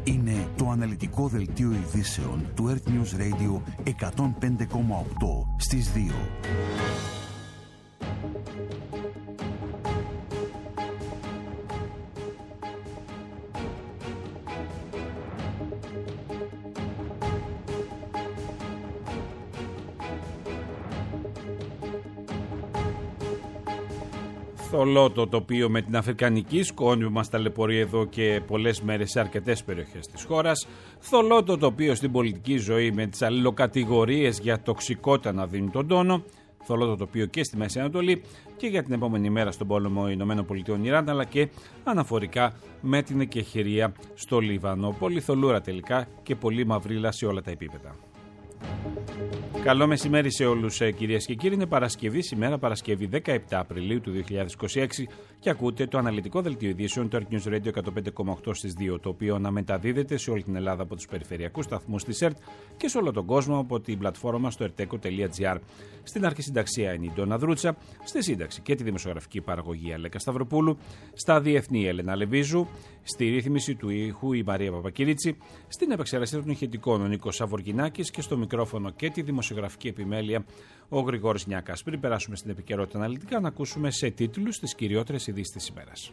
Είναι το αναλυτικό δελτίο ειδήσεων του Earth News Radio 105,8 στις 2. Θολό το τοπίο με την αφρικανική σκόνη που μας ταλαιπωρεί εδώ και πολλές μέρες σε αρκετές περιοχές της χώρας. Θολό το τοπίο στην πολιτική ζωή με τις αλληλοκατηγορίες για τοξικότητα να δίνουν τον τόνο. Θολό το τοπίο και στη Μέση Ανατολή και για την επόμενη μέρα στον πόλεμο ΗΠΑ-Ιράν, αλλά και αναφορικά με την εκεχηρία στο Λίβανο. Πολύ θολούρα τελικά και πολύ μαυρίλα σε όλα τα επίπεδα. Καλό μεσημέρι σε όλους, κυρίες και κύριοι. Είναι Παρασκευή σήμερα, Παρασκευή 17 Απριλίου του 2026 και ακούτε το αναλυτικό δελτίο ειδήσεων του Earth News Radio 105,8 στις 2, το οποίο αναμεταδίδεται σε όλη την Ελλάδα από τους περιφερειακούς σταθμούς της ΕΡΤ και σε όλο τον κόσμο από την πλατφόρμα στο erteco.gr. Στην αρχισυνταξία είναι η Ντόνα Δρούτσα, στη σύνταξη και τη δημοσιογραφική παραγωγή Αλέκα Σταυροπούλου, στα διεθνή Έλενα Λεβίζου, στη ρύθμιση του ήχου η Μαρία Παπακυρίτσι, στην επεξεργασία των ηχητικών ο Νίκος Σαβοργινάκης και στο μικρόφωνο και τη δημοσιογραφική επιμέλεια ο Γρηγόρης Νιάκας. Πριν περάσουμε στην επικαιρότητα αναλυτικά, να ακούσουμε σε τίτλους τις κυριότερες ειδήσεις της ημέρας.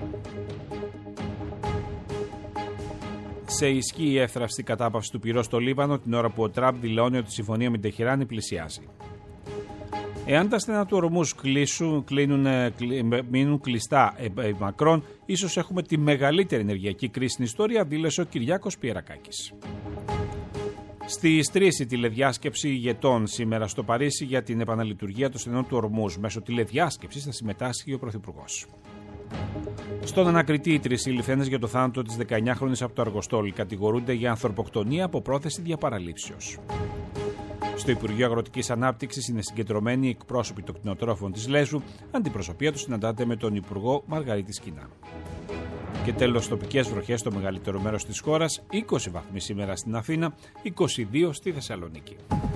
Σε ισχύ η εύθραυστη κατάπαυση του πυρός στο Λίβανο την ώρα που ο Τραμπ δηλώνει ότι η συμφωνία με την Τεχεράνη πλησιάζει. Εάν τα στενά του Ορμούζ μείνουν κλειστά μακρόν, ίσως έχουμε τη μεγαλύτερη ενεργειακή κρίση στην ιστορία, δήλωσε ο Κυριάκος Πιερακάκης. Στη στρίση τηλεδιάσκεψη ηγετών σήμερα στο Παρίσι για την επαναλειτουργία των στενών του Ορμούζ. Μέσω τηλεδιάσκεψης θα συμμετάσχει ο Πρωθυπουργός. Στον ανακριτή, οι τρεις συλληφθέντες για το θάνατο της 19χρονης από το Αργοστόλι κατηγορούνται για ανθρωποκτονία από πρόθεση διαπαραλήψεως. Στο Υπουργείο Αγροτικής Ανάπτυξης είναι συγκεντρωμένοι οι εκπρόσωποι των κτηνοτρόφων της Λέσβου, αντιπροσωπεία του συναντάται με τον Υπουργό Μαργαρίτη Σκινά. Και τέλος, τοπικές βροχές στο μεγαλύτερο μέρος της χώρας, 20 βαθμοί σήμερα στην Αθήνα, 22 στη Θεσσαλονίκη.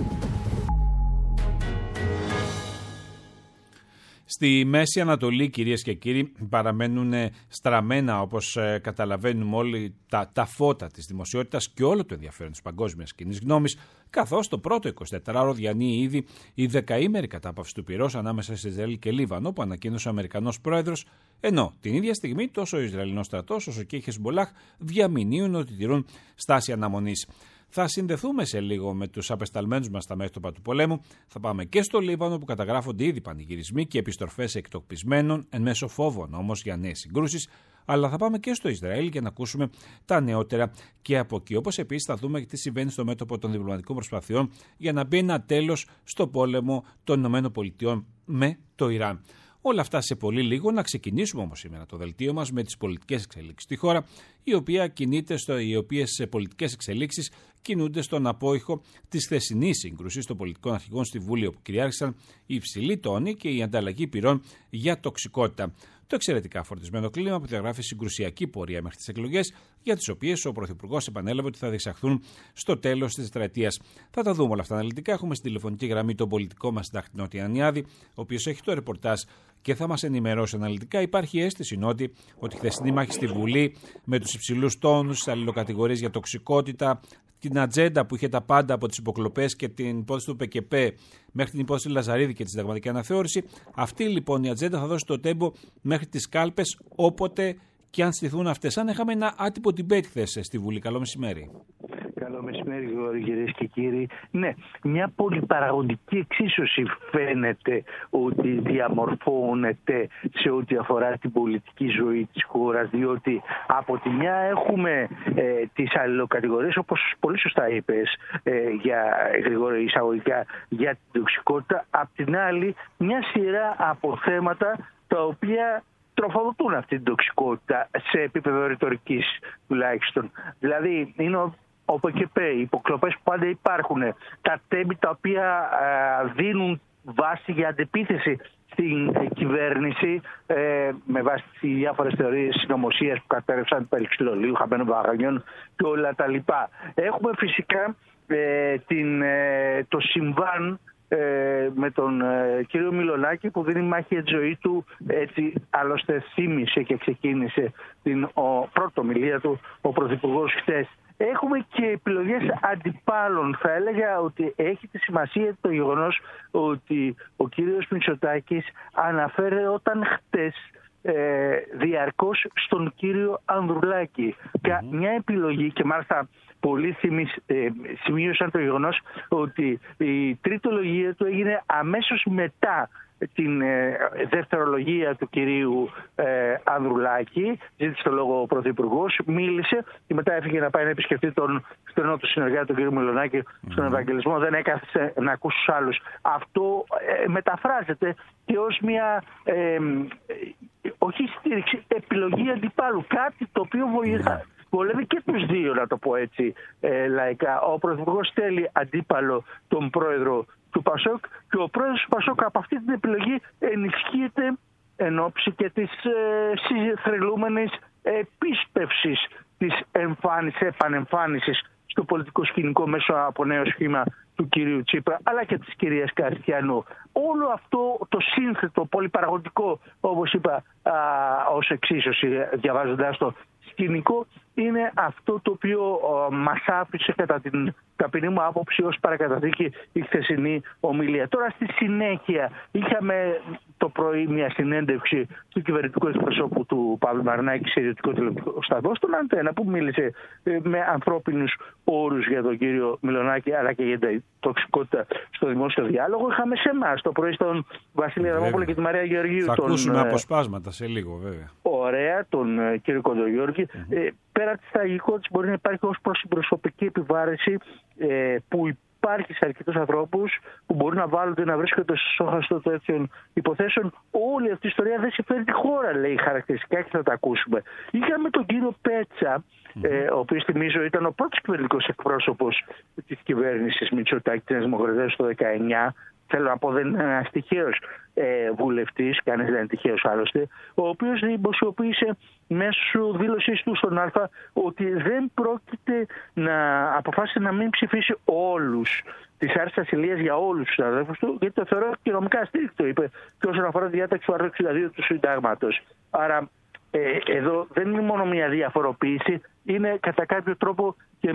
Στη Μέση Ανατολή, κυρίες και κύριοι, παραμένουν στραμμένα, όπως καταλαβαίνουμε όλοι, τα φώτα της δημοσιότητας και όλο το ενδιαφέρον της παγκόσμιας κοινής γνώμης, καθώς το πρώτο 24ωρο διανύει ήδη η δεκαήμερη κατάπαυση του πυρός ανάμεσα σε Ισραήλ και Λίβανο, που ανακοίνωσε ο Αμερικανός πρόεδρος, ενώ την ίδια στιγμή τόσο ο Ισραηλινός στρατός όσο και η Χεσμολάχ διαμηνύουν ότι τηρούν στάση αναμονής. Θα συνδεθούμε σε λίγο με τους απεσταλμένους μας στα μέτωπα του πολέμου. Θα πάμε και στο Λίβανο, που καταγράφονται ήδη πανηγυρισμοί και επιστροφές εκτοπισμένων, εν μέσω φόβων όμως για νέες συγκρούσεις. Αλλά θα πάμε και στο Ισραήλ για να ακούσουμε τα νεότερα και από εκεί. Όπως επίσης θα δούμε τι συμβαίνει στο μέτωπο των διπλωματικών προσπαθειών για να μπει ένα τέλος στο πόλεμο των ΗΠΑ με το Ιράν. Όλα αυτά σε πολύ λίγο. Να ξεκινήσουμε όμως σήμερα το δελτίο μας με τις πολιτικές εξελίξεις στη χώρα, οι οποίες πολιτικές εξελίξεις κινούνται στον απόϊχο της χθεσινής σύγκρουσης των πολιτικών αρχηγών στη Βουλή, όπου κυριάρχησαν οι υψηλοί τόνοι και η ανταλλαγή πυρών για τοξικότητα. Το εξαιρετικά φορτισμένο κλίμα που διαγράφει συγκρουσιακή πορεία μέχρι τις εκλογές, για τις οποίες ο Πρωθυπουργός επανέλαβε ότι θα διεξαχθούν στο τέλος της τετραετίας. Θα τα δούμε όλα αυτά αναλυτικά. Έχουμε στην τηλεφωνική γραμμή τον πολιτικό μας συντάκτη Νότι Ανιάδη, ο οποίος έχει το ρεπορτάζ και θα μας ενημερώσει αναλυτικά. Υπάρχει αίσθηση, Νότι, ότι η χθεσινή μάχη στη Βουλή με τους υψηλούς τόνους, τις αλληλοκατηγορίες για τοξικότητα, την ατζέντα που είχε τα πάντα από τις υποκλοπές και την υπόθεση του ΠΚΠ μέχρι την υπόθεση Λαζαρίδη και τη συνταγματική αναθεώρηση. Αυτή λοιπόν η ατζέντα θα δώσει το τέμπο μέχρι τις κάλπες, όποτε και αν στηθούν αυτές. Αν είχαμε ένα άτυπο debate χθες στη Βουλή. Καλό μεσημέρι. Καλό μεσημέρι, κυρίες και κύριοι. Ναι, μια πολυπαραγωγική εξίσωση φαίνεται ότι διαμορφώνεται σε ό,τι αφορά την πολιτική ζωή της χώρας, διότι από τη μια έχουμε τις αλληλοκατηγορίες, όπως πολύ σωστά είπες, για γρήγορα εισαγωγικά, για την τοξικότητα. Απ' την άλλη, μια σειρά από θέματα τα οποία τροφοδοτούν αυτή την τοξικότητα σε επίπεδο ρητορικής τουλάχιστον. Δηλαδή, είναι ο ΠΚΠ, οι υποκλοπές που πάντα υπάρχουν, τα τέμπη τα οποία δίνουν βάση για αντεπίθεση στην κυβέρνηση με βάση τις διάφορες θεωρίες συνωμοσίας που κατέρευσαν περί ξυλολίου, χαμένων βαγανιών και όλα τα λοιπά. Έχουμε φυσικά το συμβάν με τον κύριο Μιλονάκη που δίνει μάχη για τη ζωή του, έτσι άλλωστε θύμισε και ξεκίνησε την πρώτη ομιλία του ο Πρωθυπουργός χτες. Έχουμε και επιλογές αντιπάλων. Θα έλεγα ότι έχει τη σημασία το γεγονός ότι ο κύριος Μητσοτάκης αναφέρονταν χτες διαρκώς στον κύριο Ανδρουλάκη. Μια επιλογή, και μάλιστα πολλοί σημείωσαν το γεγονός ότι η τρίτολογία του έγινε αμέσως μετά την δευτερολογία του κυρίου Ανδρουλάκη. Ζήτησε το λόγο ο Πρωθυπουργός, μίλησε και μετά έφυγε να πάει να επισκεφτεί τον στενό του συνεργάτη, τον κύριο Μιλονάκη, στον Ευαγγελισμό. Δεν έκαθισε να ακούσει τους άλλους. Αυτό μεταφράζεται και ως μια όχι στήριξη, επιλογή αντιπάλου. Κάτι το οποίο βολεύει και τους δύο, να το πω έτσι λαϊκά. Ο Πρωθυπουργός θέλει αντίπαλο τον πρόεδρο του ΠΑΣΟΚ και ο πρόεδρος του ΠΑΣΟΚ από αυτή την επιλογή ενισχύεται εν ώψη και της θρυλούμενης επίσπευσης της επανεμφάνισης στο πολιτικό σκηνικό μέσω από νέο σχήμα του κυρίου Τσίπρα αλλά και της κυρίας Καριστιανού. Όλο αυτό το σύνθετο, πολυπαραγωγικό, όπως είπα ως εξίσωση διαβάζοντας το σκηνικό, είναι αυτό το οποίο μας άφησε κατά την ταπεινή μου άποψη ως παρακαταθήκη η χθεσινή ομιλία. Τώρα στη συνέχεια είχαμε το πρωί μια συνέντευξη του κυβερνητικού εκπροσώπου του Παύλου Μαρινάκη σε ιδιωτικό τηλεοπτικό σταθμό στον Αντένα, που μίλησε με ανθρώπινους όρους για τον κύριο Μιλονάκη αλλά και για την τοξικότητα στο δημόσιο διάλογο. Είχαμε σε εμάς το πρωί στον Βασίλη Αδαμόπουλο και τη Μαρία Γεωργίου. Θα ακούσουμε αποσπάσματα σε λίγο βέβαια. Ωραία, τον κύριο Κοντογιώργη. Πέρα της τραγικότητας μπορεί να υπάρχει ως προς την προσωπική επιβάρηση που υπάρχει σε αρκετούς ανθρώπους που μπορεί να βάλλονται να βρίσκονται στο στόχαστρο τέτοιων υποθέσεων. Όλη αυτή η ιστορία δεν συμφέρει τη χώρα, λέει χαρακτηριστικά, και θα τα ακούσουμε. Είχαμε τον κύριο Πέτσα, ο οποίος θυμίζω ήταν ο πρώτος κυβερνητικός εκπρόσωπος της κυβέρνησης Μητσοτάκη της Δημοκρατίας το 19. Θέλω να πω, δεν είναι ένας τυχαίος βουλευτής, κανείς δεν είναι τυχαίος άλλωστε, ο οποίος δημοσιοποίησε μέσω δήλωσής του στον Α ότι δεν πρόκειται να αποφάσει να μην ψηφίσει όλους τις άρσεις ασυλίας για όλους τους αδέρφους του, γιατί το θεωρώ και νομικά αστήρικτο, είπε, και όσον αφορά τη διάταξη του άρθρου 62 του Συντάγματος. Άρα εδώ δεν είναι μόνο μια διαφοροποίηση, είναι κατά κάποιο τρόπο και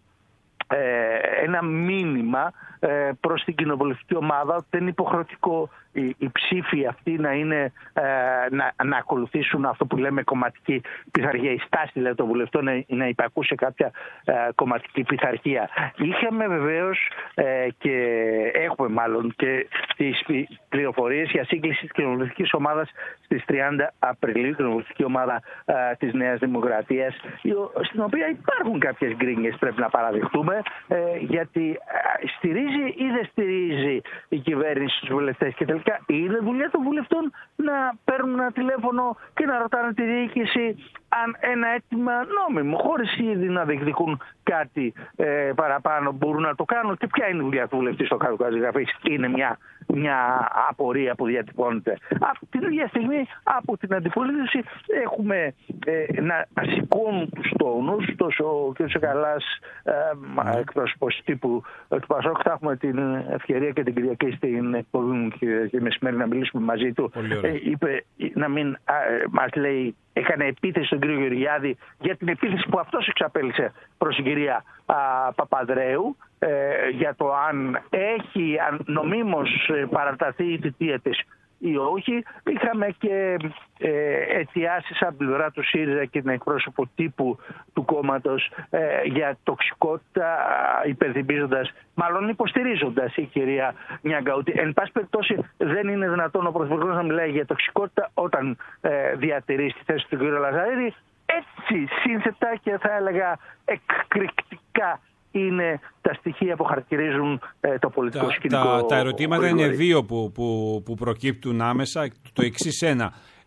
ένα μήνυμα προς την κοινοβουλευτική ομάδα. Δεν είναι υποχρεωτικό οι ψήφοι αυτοί να ακολουθήσουν αυτό που λέμε κομματική πειθαρχία. Η στάση δηλαδή των βουλευτών να υπακούσε κάποια κομματική πειθαρχία. Είχαμε βεβαίως και έχουμε μάλλον και τις πληροφορίες για σύγκληση της κοινοβουλευτικής ομάδας στις 30 Απριλίου, κοινοβουλευτική ομάδα της Νέας Δημοκρατίας, στην οποία υπάρχουν κάποιες γκρίνιες, πρέπει να παραδεχτούμε, γιατί στηρίζει ή δεν στηρίζει η κυβέρνηση τους βουλευτές, και τελικά είναι δουλειά των βουλευτών να παίρνουν ένα τηλέφωνο και να ρωτάνε τη διοίκηση αν ένα αίτημα νόμιμο, χωρίς ήδη να διεκδικούν κάτι παραπάνω, μπορούν να το κάνουν. Και ποια είναι η δουλειά του βουλευτή στο κάτω γραφής? Είναι μια απορία που διατυπώνεται. Από την ίδια στιγμή από την αντιπολίτευση έχουμε να σηκώνουν τους τόνους. Τόσο ο κ. Σεκαλάς, εκπρόσωπος τύπου του ΠΑΣΟΚ, θα έχουμε την ευκαιρία και την Κυριακή στην εκπομπή μου και μεσημέρι να μιλήσουμε μαζί του. Είπε να μην μας λέει, έκανε επίθεση στον κύριο Γεωργιάδη για την επίθεση που αυτός εξαπέλυσε προς την κυρία Παπανδρέου, για το αν έχει νομίμως παραταθεί η θητεία της ή όχι. Είχαμε και αιτιάσεις από την πλευρά του ΣΥΡΙΖΑ και την εκπρόσωπο τύπου του κόμματος για τοξικότητα, υπενθυμίζοντας, μάλλον υποστηρίζοντας η κυρία Νιάγκα ότι εν πάση περιπτώσει δεν είναι δυνατόν ο Πρωθυπουργός να μιλάει για τοξικότητα όταν διατηρεί στη θέση του κ. Λαζαρίδη. Έτσι σύνθετα και θα έλεγα εκρηκτικά είναι τα στοιχεία που χαρακτηρίζουν το πολιτικό σκηνικό. Τα ερωτήματα είναι δύο που προκύπτουν άμεσα. Το εξής ένα.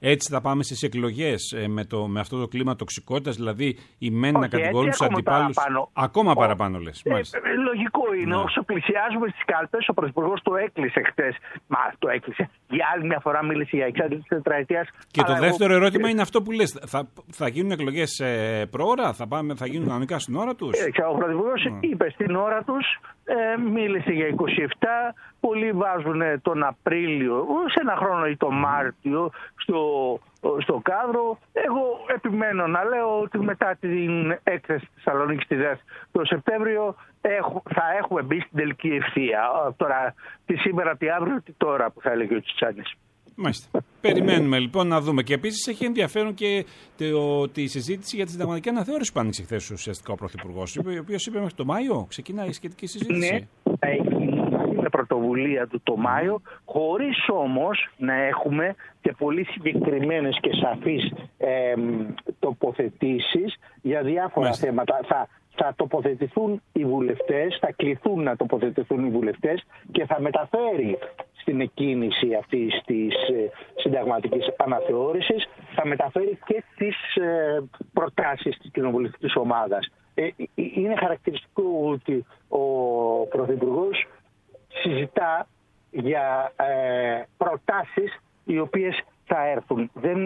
Έτσι θα πάμε στις εκλογές με αυτό το κλίμα τοξικότητας, δηλαδή οι μεν να κατηγορούν τους αντιπάλους. Ακόμα παραπάνω λες. Λογικό είναι. Ναι. Όσο πλησιάζουμε στις κάλπες, ο Πρωθυπουργός το έκλεισε χτες. Το έκλεισε. Για άλλη μια φορά μίλησε για εξάρτηση της τετραετίας. Και το δεύτερο ερώτημα είναι αυτό που λες. Θα γίνουν εκλογές προώρα, θα γίνουν κανονικά στην ώρα τους. Ο Πρωθυπουργός είπε στην ώρα τους, μίλησε για 27. Πολλοί βάζουν τον Απρίλιο, σε ένα χρόνο ή τον Μάρτιο στο κάδρο. Εγώ επιμένω να λέω ότι μετά την έκθεση της Θεσσαλονίκης στη ΔΕΘ το Σεπτέμβριο θα έχουμε μπει στην τελική ευθεία. Τώρα, τι σήμερα, τι αύριο, τι τώρα, που θα έλεγε ο Τσιτσάνης. Μάλιστα. Περιμένουμε λοιπόν να δούμε. Και επίσης έχει ενδιαφέρον και τη συζήτηση για τη συνταγματική αναθεώρηση που άνοιξε χθες ουσιαστικά ο Πρωθυπουργός, ο οποίος είπε μέχρι το Μάιο ξεκινάει η σχετική συζήτηση. Ναι, είναι πρωτοβουλία του το Μάιο, χωρίς όμως να έχουμε και πολύ συγκεκριμένες και σαφείς τοποθετήσεις για διάφορα θέματα. Θα τοποθετηθούν οι βουλευτές, θα κληθούν να τοποθετηθούν οι βουλευτές και θα μεταφέρει στην εκκίνηση αυτής της συνταγματικής αναθεώρησης, θα μεταφέρει και τις προτάσεις της κοινοβουλευτικής ομάδας. Είναι χαρακτηριστικό ότι ο Πρωθυπουργός συζητά για προτάσεις οι οποίες θα έρθουν.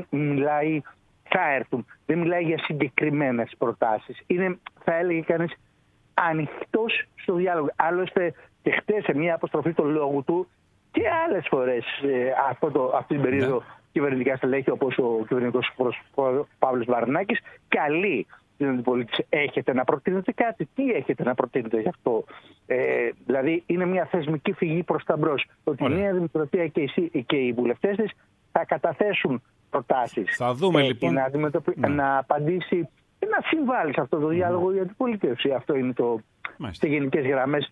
Δεν μιλάει για συγκεκριμένες προτάσεις. Είναι, θα έλεγε κανείς, ανοιχτός στο διάλογο. Άλλωστε και χτες σε μια αποστροφή του λόγου του και άλλες φορές αυτή την περίοδο κυβερνητικά στελέχη, όπως ο κυβερνητικός Παύλος Βαρνάκης, καλεί την αντιπολίτευση. Έχετε να προτείνετε κάτι? Τι έχετε να προτείνετε γι' αυτό? Δηλαδή είναι μια θεσμική φυγή προς τα μπρος. Ότι η Νέα Δημοκρατία και οι βουλευτές της θα καταθέσουν προτάσεις. Θα δούμε λοιπόν. Να απαντήσει, να συμβάλλει σε αυτό το διάλογο η αντιπολίτευση. Αυτό είναι σε γενικές γραμμές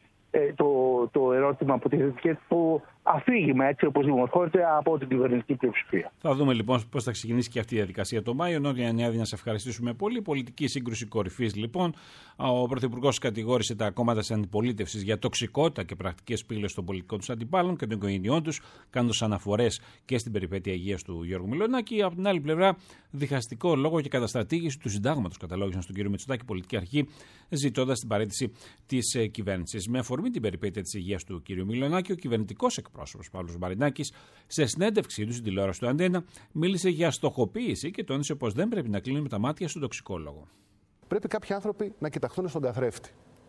το ερώτημα που τίθεται και το αφήγημα, έτσι όπως δημορφώνεται από την κυβερνητική πλειοψηφία. Θα δούμε λοιπόν πώς θα ξεκινήσει και αυτή η διαδικασία το Μάιο. Νότια Νιάδη, να σε ευχαριστήσουμε πολύ. Πολιτική σύγκρουση κορυφής λοιπόν. Ο Πρωθυπουργός κατηγόρησε τα κόμματα της αντιπολίτευσης για τοξικότητα και πρακτικές πύλες των πολιτικών τους αντιπάλων και των οικογενειών τους, κάνοντας αναφορές και στην περιπέτεια υγείας του Γιώργου Μιλονάκη. Από την άλλη πλευρά, διχαστικό λόγο και καταστρατήγηση του συντάγματος καταλόγησαν στον κύριο Μητσοτάκη πολιτική αρχή, ζητώντας την παραίτηση της κυβέρνησης. Με αφορμή την περιπέτεια της υγείας του κύριου Μιλονάκη, ο κυβερνητικός εκπρόσωπος Παύλος Μαρινάκης, σε συνέντευξή του στην τηλεόραση του Αντένα, μίλησε για στοχοποίηση και τόνισε πως δεν πρέπει να κλείνουμε τα μάτια στον τοξικόλογο. Πρέπει κάποιοι άνθρωποι να κοιταχθούν στον καθρέφτη.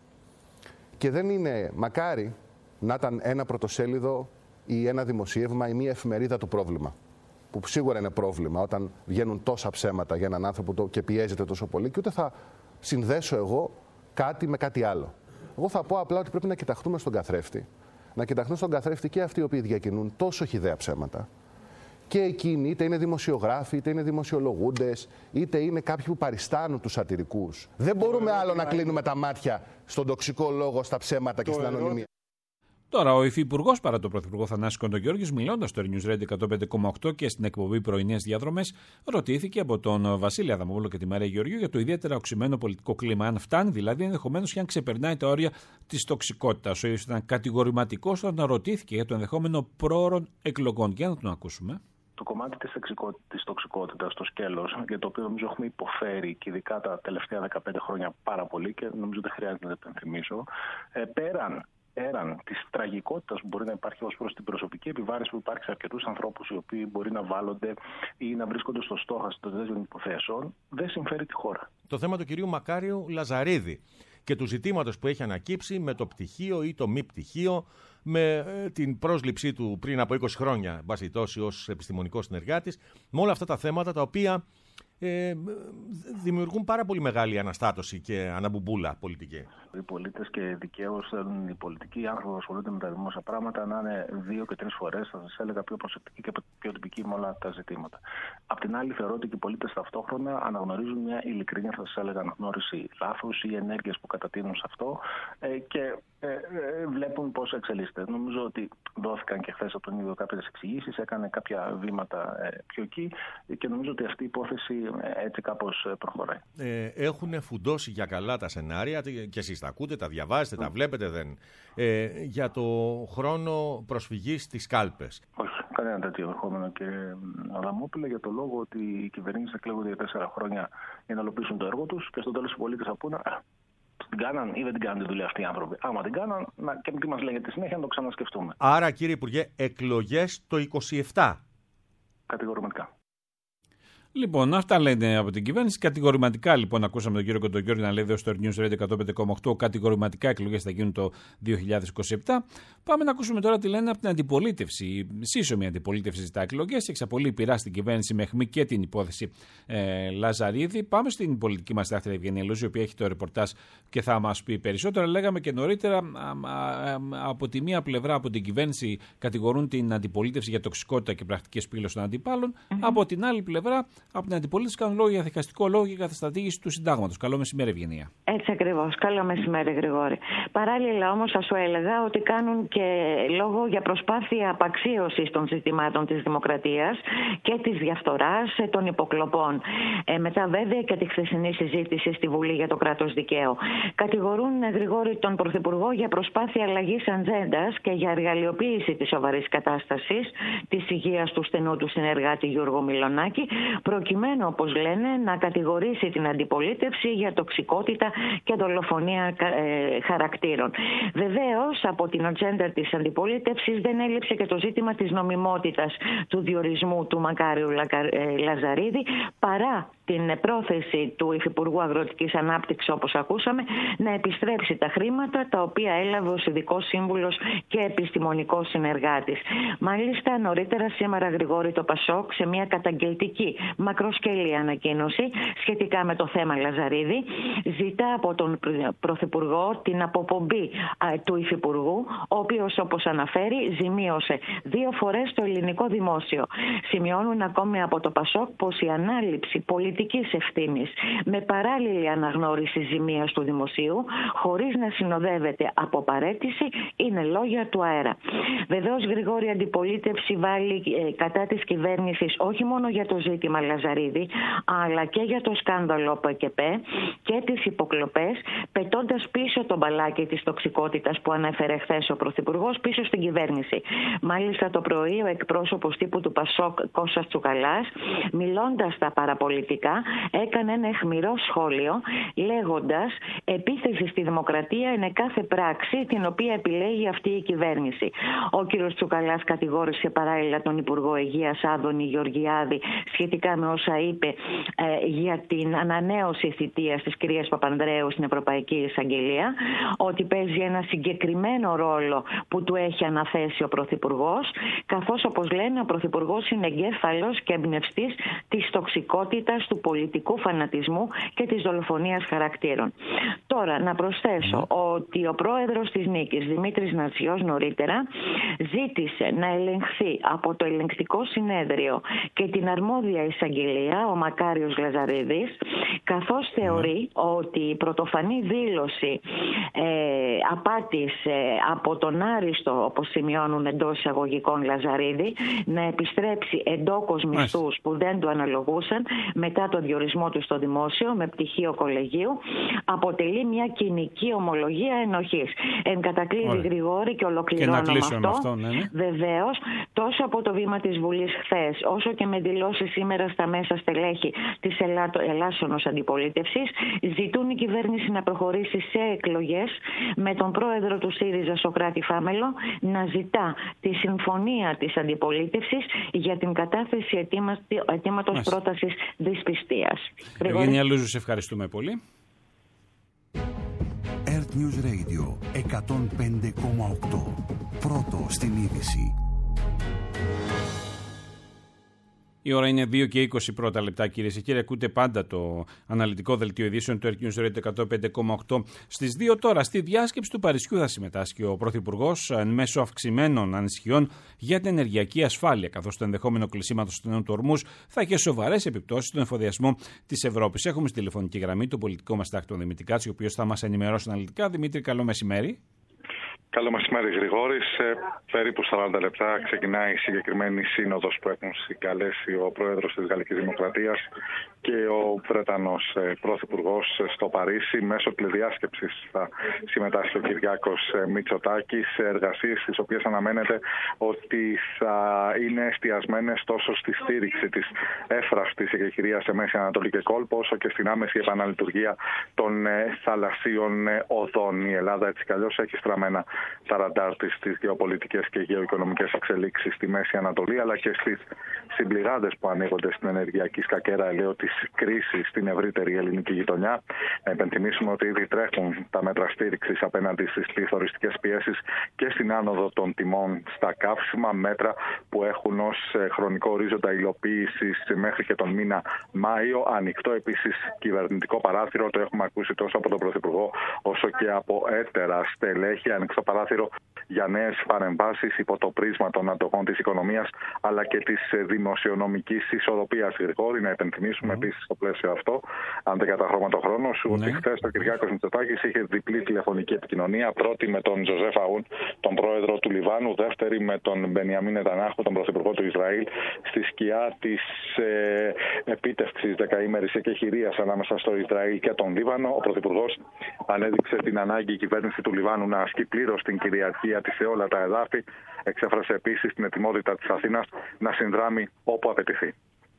Και δεν είναι, μακάρι να ήταν ένα πρωτοσέλιδο ή ένα δημοσίευμα ή μια εφημερίδα το πρόβλημα. Που σίγουρα είναι πρόβλημα όταν βγαίνουν τόσα ψέματα για έναν άνθρωπο και πιέζεται τόσο πολύ, και ούτε θα συνδέσω εγώ κάτι με κάτι άλλο. Εγώ θα πω απλά ότι πρέπει να κοιταχτούμε στον καθρέφτη. Να κοιταχτούν στον καθρέφτη και αυτοί οι οποίοι διακινούν τόσο χυδαία ψέματα. Και εκείνοι, είτε είναι δημοσιογράφοι, είτε είναι δημοσιολογούντες, είτε είναι κάποιοι που παριστάνουν τους σατυρικούς. Δεν μπορούμε άλλο να κλείνουμε τα μάτια στον τοξικό λόγο, στα ψέματα και στην ανωνυμία. Τώρα, ο Υφυπουργός παρά τον Πρωθυπουργό Θανάση Κοντογιώργης, μιλώντας στο News Radio 105,8 και στην εκπομπή Πρωινές Διαδρομές, ρωτήθηκε από τον Βασίλη Αδαμόπουλο και τη Μαρία Γεωργίου για το ιδιαίτερα οξυμένο πολιτικό κλίμα. Αν φτάνει δηλαδή, ενδεχομένως και αν ξεπερνάει τα όρια της τοξικότητας. Ο ίδιος ήταν κατηγορηματικός όταν ρωτήθηκε για το ενδεχόμενο πρόωρων εκλογών. Για να τον ακούσουμε. Το κομμάτι της τοξικότητας, το σκέλος, για το οποίο νομίζω έχουμε υποφέρει και ειδικά τα τελευταία 15 χρόνια πάρα πολύ και νομίζω δεν χρειάζεται να το επενθυμίσω, πέραν της τραγικότητας που μπορεί να υπάρχει ως προς την προσωπική επιβάρυνση που υπάρχει σε αρκετούς ανθρώπους οι οποίοι μπορεί να βάλλονται ή να βρίσκονται στο στόχαστρο των τέτοιων υποθέσεων, δεν συμφέρει τη χώρα. Το θέμα του κυρίου Μακάριου Λαζαρίδη και του ζητήματος που έχει ανακύψει με το πτυχίο ή το μη πτυχίο, με την πρόσληψή του πριν από 20 χρόνια, βάσει τόση, ως επιστημονικός συνεργάτης, με όλα αυτά τα θέματα τα οποία δημιουργούν πάρα πολύ μεγάλη αναστάτωση και αναμπουμπούλα πολιτική. Οι πολίτες και δικαίως θέλουν οι πολιτικοί άνθρωποι που ασχολούνται με τα δημόσια πράγματα να είναι 2 και 3 φορές, θα σας έλεγα, πιο προσεκτικοί και πιο τυπικοί με όλα τα ζητήματα. Απ' την άλλη, θεωρώ ότι και οι πολίτες ταυτόχρονα αναγνωρίζουν μια ειλικρινή, θα σας έλεγα, αναγνώριση λάθους ή ενέργειες που κατατείνουν σε αυτό και βλέπουν πώς εξελίσσεται. Νομίζω ότι δόθηκαν και χθες από τον ίδιο κάποιες εξηγήσεις, έκανε κάποια βήματα πιο εκεί και νομίζω ότι αυτή η υπόθεση έτσι κάπως προχωράει. Έχουν φουντώσει για καλά τα σενάρια και εσείς τα ακούτε, τα διαβάζετε, τα βλέπετε, δεν. Για το χρόνο προσφυγής στις κάλπες. Όχι. Κανένα τέτοιο ερχόμενο, κύριε Αδαμόπουλε, για το λόγο ότι οι κυβερνήσεις εκλέγονται για 4 χρόνια για να υλοποιήσουν το έργο τους και στο τέλος οι πολίτες θα πούνε την κάναν ή δεν την κάνουν τη δουλειά αυτοί οι άνθρωποι. Άμα την κάναν, και τι μας λέγεται συνέχεια, να το ξανασκεφτούμε. Άρα, κύριε Υπουργέ, εκλογές το 27. Κατηγορηματικά. Λοιπόν, αυτά λένε από την κυβέρνηση. Κατηγορηματικά, λοιπόν, ακούσαμε τον κύριο Κοντογιώργη να λέει εδώ στο News Radio 105,8. Κατηγορηματικά εκλογές θα γίνουν το 2027. Πάμε να ακούσουμε τώρα τι λένε από την αντιπολίτευση. Η σύσσωμη αντιπολίτευση ζητά εκλογές. Εξαπολύει πειρά στην κυβέρνηση με αιχμή και την υπόθεση Λαζαρίδη. Πάμε στην πολιτική μας δάκτυρα Ευγενία Λούζη, η οποία έχει το ρεπορτάζ και θα μας πει περισσότερα. Λέγαμε και νωρίτερα, από τη μία πλευρά από την κυβέρνηση κατηγορούν την αντιπολίτευση για τοξικότητα και πρακτικές πύλες των αντιπάλων. Από την άλλη πλευρά, από την αντιπολίτευση κάνουν λόγο για διαδικαστικό λόγο και καταστατήγηση του συντάγματος. Καλό μεσημέρι, Ευγενία. Έτσι ακριβώς. Καλό μεσημέρι, Γρηγόρη. Παράλληλα, όμως, θα σου έλεγα ότι κάνουν και λόγο για προσπάθεια απαξίωσης των ζητημάτων της δημοκρατίας και της διαφθοράς, των υποκλοπών. Μετά, βέβαια, και τη χθεσινή συζήτηση στη Βουλή για το κράτος δικαίου. Κατηγορούν, Γρηγόρη, τον Πρωθυπουργό για προσπάθεια αλλαγής ατζέντας και για εργαλειοποίηση της σοβαρής κατάστασης της υγείας του στενού του συνεργάτη Γιώργου Μιλονάκη, προκειμένου, όπως λένε, να κατηγορήσει την αντιπολίτευση για τοξικότητα και δολοφονία χαρακτήρων. Βεβαίως, από την ατζέντα της αντιπολίτευσης δεν έλειψε και το ζήτημα της νομιμότητας του διορισμού του Μακάριου Λαζαρίδη, παρά την πρόθεση του Υφυπουργού Αγροτικής Ανάπτυξης, όπως ακούσαμε, να επιστρέψει τα χρήματα τα οποία έλαβε ως ειδικός σύμβουλος και επιστημονικός συνεργάτης. Μάλιστα, νωρίτερα σήμερα, Γρηγόρη, το ΠΑΣΟΚ σε μια καταγγελτική μακροσκελή ανακοίνωση σχετικά με το θέμα Λαζαρίδη ζητά από τον Πρωθυπουργό την αποπομπή του Υφυπουργού, ο οποίος, όπως αναφέρει, ζημίωσε 2 φορές το ελληνικό δημόσιο. Σημειώνουν ακόμη από το ΠΑΣΟΚ πως η ανάληψη πολιτικής ευθύνης με παράλληλη αναγνώριση ζημίας του δημοσίου, χωρίς να συνοδεύεται από παρέτηση, είναι λόγια του αέρα. Βεβαίως, Γρηγόρη, η αντιπολίτευση βάλει κατά της κυβέρνησης όχι μόνο για το ζήτημα Λαζαρίδη, αλλά και για το σκάνδαλο ΠΚΠ και τις υποκλοπές, πετώντας πίσω το μπαλάκι της τοξικότητας που ανέφερε χθες ο Πρωθυπουργός πίσω στην κυβέρνηση. Μάλιστα, το πρωί ο εκπρόσωπος τύπου του ΠΑΣΟΚ, Κώστας Τσουκαλάς, μιλώντας στα παραπολιτικά, έκανε ένα αιχμηρό σχόλιο, λέγοντας «επίθεση στη δημοκρατία είναι κάθε πράξη την οποία επιλέγει αυτή η κυβέρνηση». Ο κ. Τσουκαλάς κατηγόρησε παράλληλα τον Υπουργό Υγείας Άδωνη Γεωργιάδη σχετικά με όσα είπε για την ανανέωση θητείας της κυρίας Παπανδρέου στην Ευρωπαϊκή Εισαγγελία, ότι παίζει ένα συγκεκριμένο ρόλο που του έχει αναθέσει ο Πρωθυπουργός, καθώς, όπως λένε, ο Πρωθυπουργός είναι εγκέφαλος και εμπνευστής της τοξικότητας, του πολιτικού φανατισμού και της δολοφονίας χαρακτήρων. Τώρα, να προσθέσω ότι ο πρόεδρος της Νίκης, Δημήτρης Νατσιός, νωρίτερα ζήτησε να ελεγχθεί από το ελεγκτικό συνέδριο και την αρμόδια εισαγγελία, ο Μακάριος Λαζαρίδης, καθώς θεωρεί ότι η πρωτοφανή δήλωση απάτης από τον άριστο, όπως σημειώνουν εντός εισαγωγικών, Λαζαρίδη, να επιστρέψει εντόκως μισθούς που δεν του αναλογούσαν μετά το διορισμό του στο δημόσιο με πτυχίο κολεγίου, αποτελεί μια κοινική ομολογία ενοχής. Εν κατακλείδη, Γρηγόρη, και ολοκληρώνω με αυτό, ναι. Βεβαίως, τόσο από το βήμα της Βουλής χθες, όσο και με δηλώσεις σήμερα στα μέσα στελέχη της ελάσσονος αντιπολίτευσης, ζητούν η κυβέρνηση να προχωρήσει σε εκλογές, με τον πρόεδρο του ΣΥΡΙΖΑ, Σωκράτη Φάμελο, να ζητά τη συμφωνία της αντιπολίτευσης για την κατάθεση αιτήματος πρότασης δυσπιστίας. Ευγενία Λούζου, σε ευχαριστούμε πολύ. Earth News Radio 105,8. Πρώτο στην είδηση. Η ώρα είναι 2 και 20 πρώτα λεπτά, κυρίες και κύριοι. Ακούτε πάντα το αναλυτικό δελτίο ειδήσεων του Earth News Radio 105,8. Στις 2 τώρα, στη διάσκεψη του Παρισιού θα συμμετάσχει ο Πρωθυπουργός εν μέσω αυξημένων ανησυχιών για την ενεργειακή ασφάλεια, καθώς το ενδεχόμενο κλεισίματος του στενού του Ορμούζ θα έχει σοβαρές επιπτώσεις στον εφοδιασμό της Ευρώπης. Έχουμε στη τηλεφωνική γραμμή τον πολιτικό μας τάκτο Δημήτρη Κάτσο, ο οποίος θα μας ενημερώσει αναλυτικά. Δημήτρη, καλό μεσημέρι. Καλό μεσημέρι, Γρηγόρης. Περίπου 40 λεπτά ξεκινάει η συγκεκριμένη σύνοδος που έχουν συγκαλέσει ο πρόεδρος της Γαλλικής Δημοκρατίας και ο Βρετανός πρωθυπουργός στο Παρίσι. Μέσω τηλεδιάσκεψης θα συμμετάσχει ο Κυριάκος Μητσοτάκης σε εργασίες τις οποίες αναμένεται ότι θα είναι εστιασμένες τόσο στη στήριξη της έφραστης εκεχηρίας σε Μέση Ανατολή και Κόλπο, όσο και στην άμεση επαναλειτουργία των θαλασσίων οδών. Η Ελλάδα έτσι κι αλλιώς έχει στραμμένα τα ραντάρ της στις γεωπολιτικές και γεωοικονομικές εξελίξεις στη Μέση Ανατολή, αλλά και στις συμπληγάδες που ανοίγονται στην ενεργειακή σκακέρα ελαίου της κρίσης στην ευρύτερη ελληνική γειτονιά. Να υπενθυμίσουμε ότι ήδη τρέχουν τα μέτρα στήριξης απέναντι στις πληθωριστικές πιέσεις και στην άνοδο των τιμών στα καύσιμα, μέτρα που έχουν ως χρονικό ορίζοντα υλοποίησης μέχρι και τον μήνα Μάιο. Ανοιχτό επίσης κυβερνητικό παράθυρο, το έχουμε ακούσει τόσο από τον Πρωθυπουργό όσο και από έτερα στελέχη. Ανοιχτό παράθυρο για νέες παρεμβάσεις υπό το πρίσμα των αντοχών της οικονομίας αλλά και της δημοσιονομικής ισορροπίας. Γρηγόρη, να υπενθυμίσουμε επίσης στο πλαίσιο αυτό, αν δεν καταχρώμα το χρόνο σου, ότι χθες ο Κυριάκος Μητσοτάκης είχε διπλή τηλεφωνική επικοινωνία. Πρώτη με τον Ζωζέφ Αούν, τον πρόεδρο του Λιβάνου, δεύτερη με τον Μπενιαμίν Νετανιάχου, τον πρωθυπουργό του Ισραήλ, στη σκιά της επίτευξης δεκαήμερης εκεχηρίας ανάμεσα στο Ισραήλ και τον Λίβανο. Ο πρωθυπουργός ανέδειξε την ανάγκη η κυβέρνηση του Λιβάνου να ασκεί πλήρως την κυριαρχία της σε όλα τα εδάφη. Εξέφρασε επίσης την ετοιμότητα της Αθήνας να συνδράμει όπου απαιτηθεί.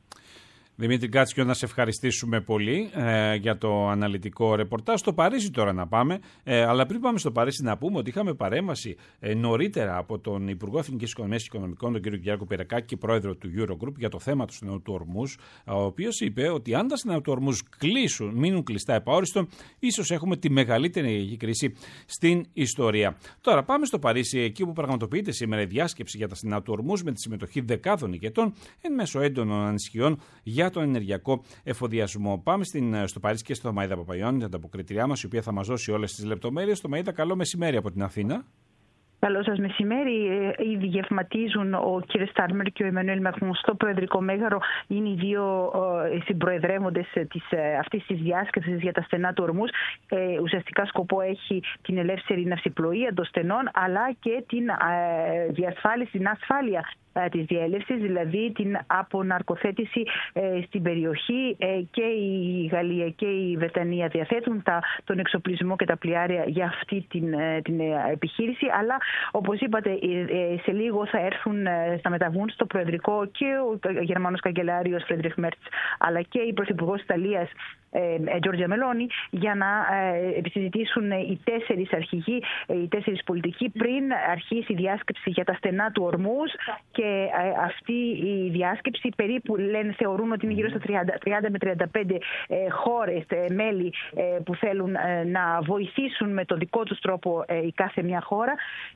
Δημήτρη Κάτσιο, να σε ευχαριστήσουμε πολύ για το αναλυτικό ρεπορτάζ. Στο Παρίσι τώρα να πάμε, αλλά πριν πάμε στο Παρίσι να πούμε ότι είχαμε παρέμβαση νωρίτερα από τον Υπουργό Εθνικής Οικονομίας και Οικονομικών, τον κύριο Κυριάκο Πυρακάκη, και πρόεδρο του Eurogroup, για το θέμα του στενού του Ορμούζ, ο οποίος είπε ότι αν τα στενά του Ορμούζ μείνουν κλειστά επαόριστον, ίσως έχουμε τη μεγαλύτερη ενεργειακή κρίση στην ιστορία. Τώρα πάμε στο Παρίσι, εκεί που πραγματοποιείται σήμερα η διάσκεψη για τα στενά του Ορμούζ με τη συμμετοχή δεκάδων ηγετών εν μέσω έντονων ανησυχιών για τον ενεργειακό εφοδιασμό. Πάμε στο Παρίσι και στο Θωμαΐδα Παπαϊωάννη, την ανταποκριτριά μας, η οποία θα μας δώσει όλες τις λεπτομέρειες. Θωμαΐδα, καλό μεσημέρι από την Αθήνα. Καλό σας μεσημέρι. Ήδη γευματίζουν ο κ. Στάρμερ και ο Εμμανουέλ Μακρόν στο Προεδρικό Μέγαρο. Είναι οι δύο συμπροεδρεύοντες αυτής της διάσκεψης για τα στενά του Ορμούζ. Ουσιαστικά σκοπό έχει την ελεύθερη ναυσιπλοεία των στενών, αλλά και την διασφάλιση, την ασφάλεια της διέλευσης, δηλαδή την αποναρκοθέτηση στην περιοχή. Και η Γαλλία και η Βρετανία διαθέτουν τον εξοπλισμό και τα πλοιάρια για αυτή την επιχείρηση, αλλά όπως είπατε σε λίγο θα μεταβούν στο Προεδρικό και ο Γερμανός Καγκελάριος Φρέντριχ Μέρτς, αλλά και η Πρωθυπουργός της Ιταλίας Τζόρτζια Μελόνι, για να συζητήσουν οι τέσσερις αρχηγοί, οι τέσσερις πολιτικοί, πριν αρχίσει η διάσκεψη για τα στενά του Ορμούζ. Και αυτή η διάσκεψη περίπου θεωρούν ότι είναι γύρω στα 30 με 35 χώρες μέλη που θέλουν να βοηθήσουν με τον δικό τους τρόπο η κάθε μια χώρα.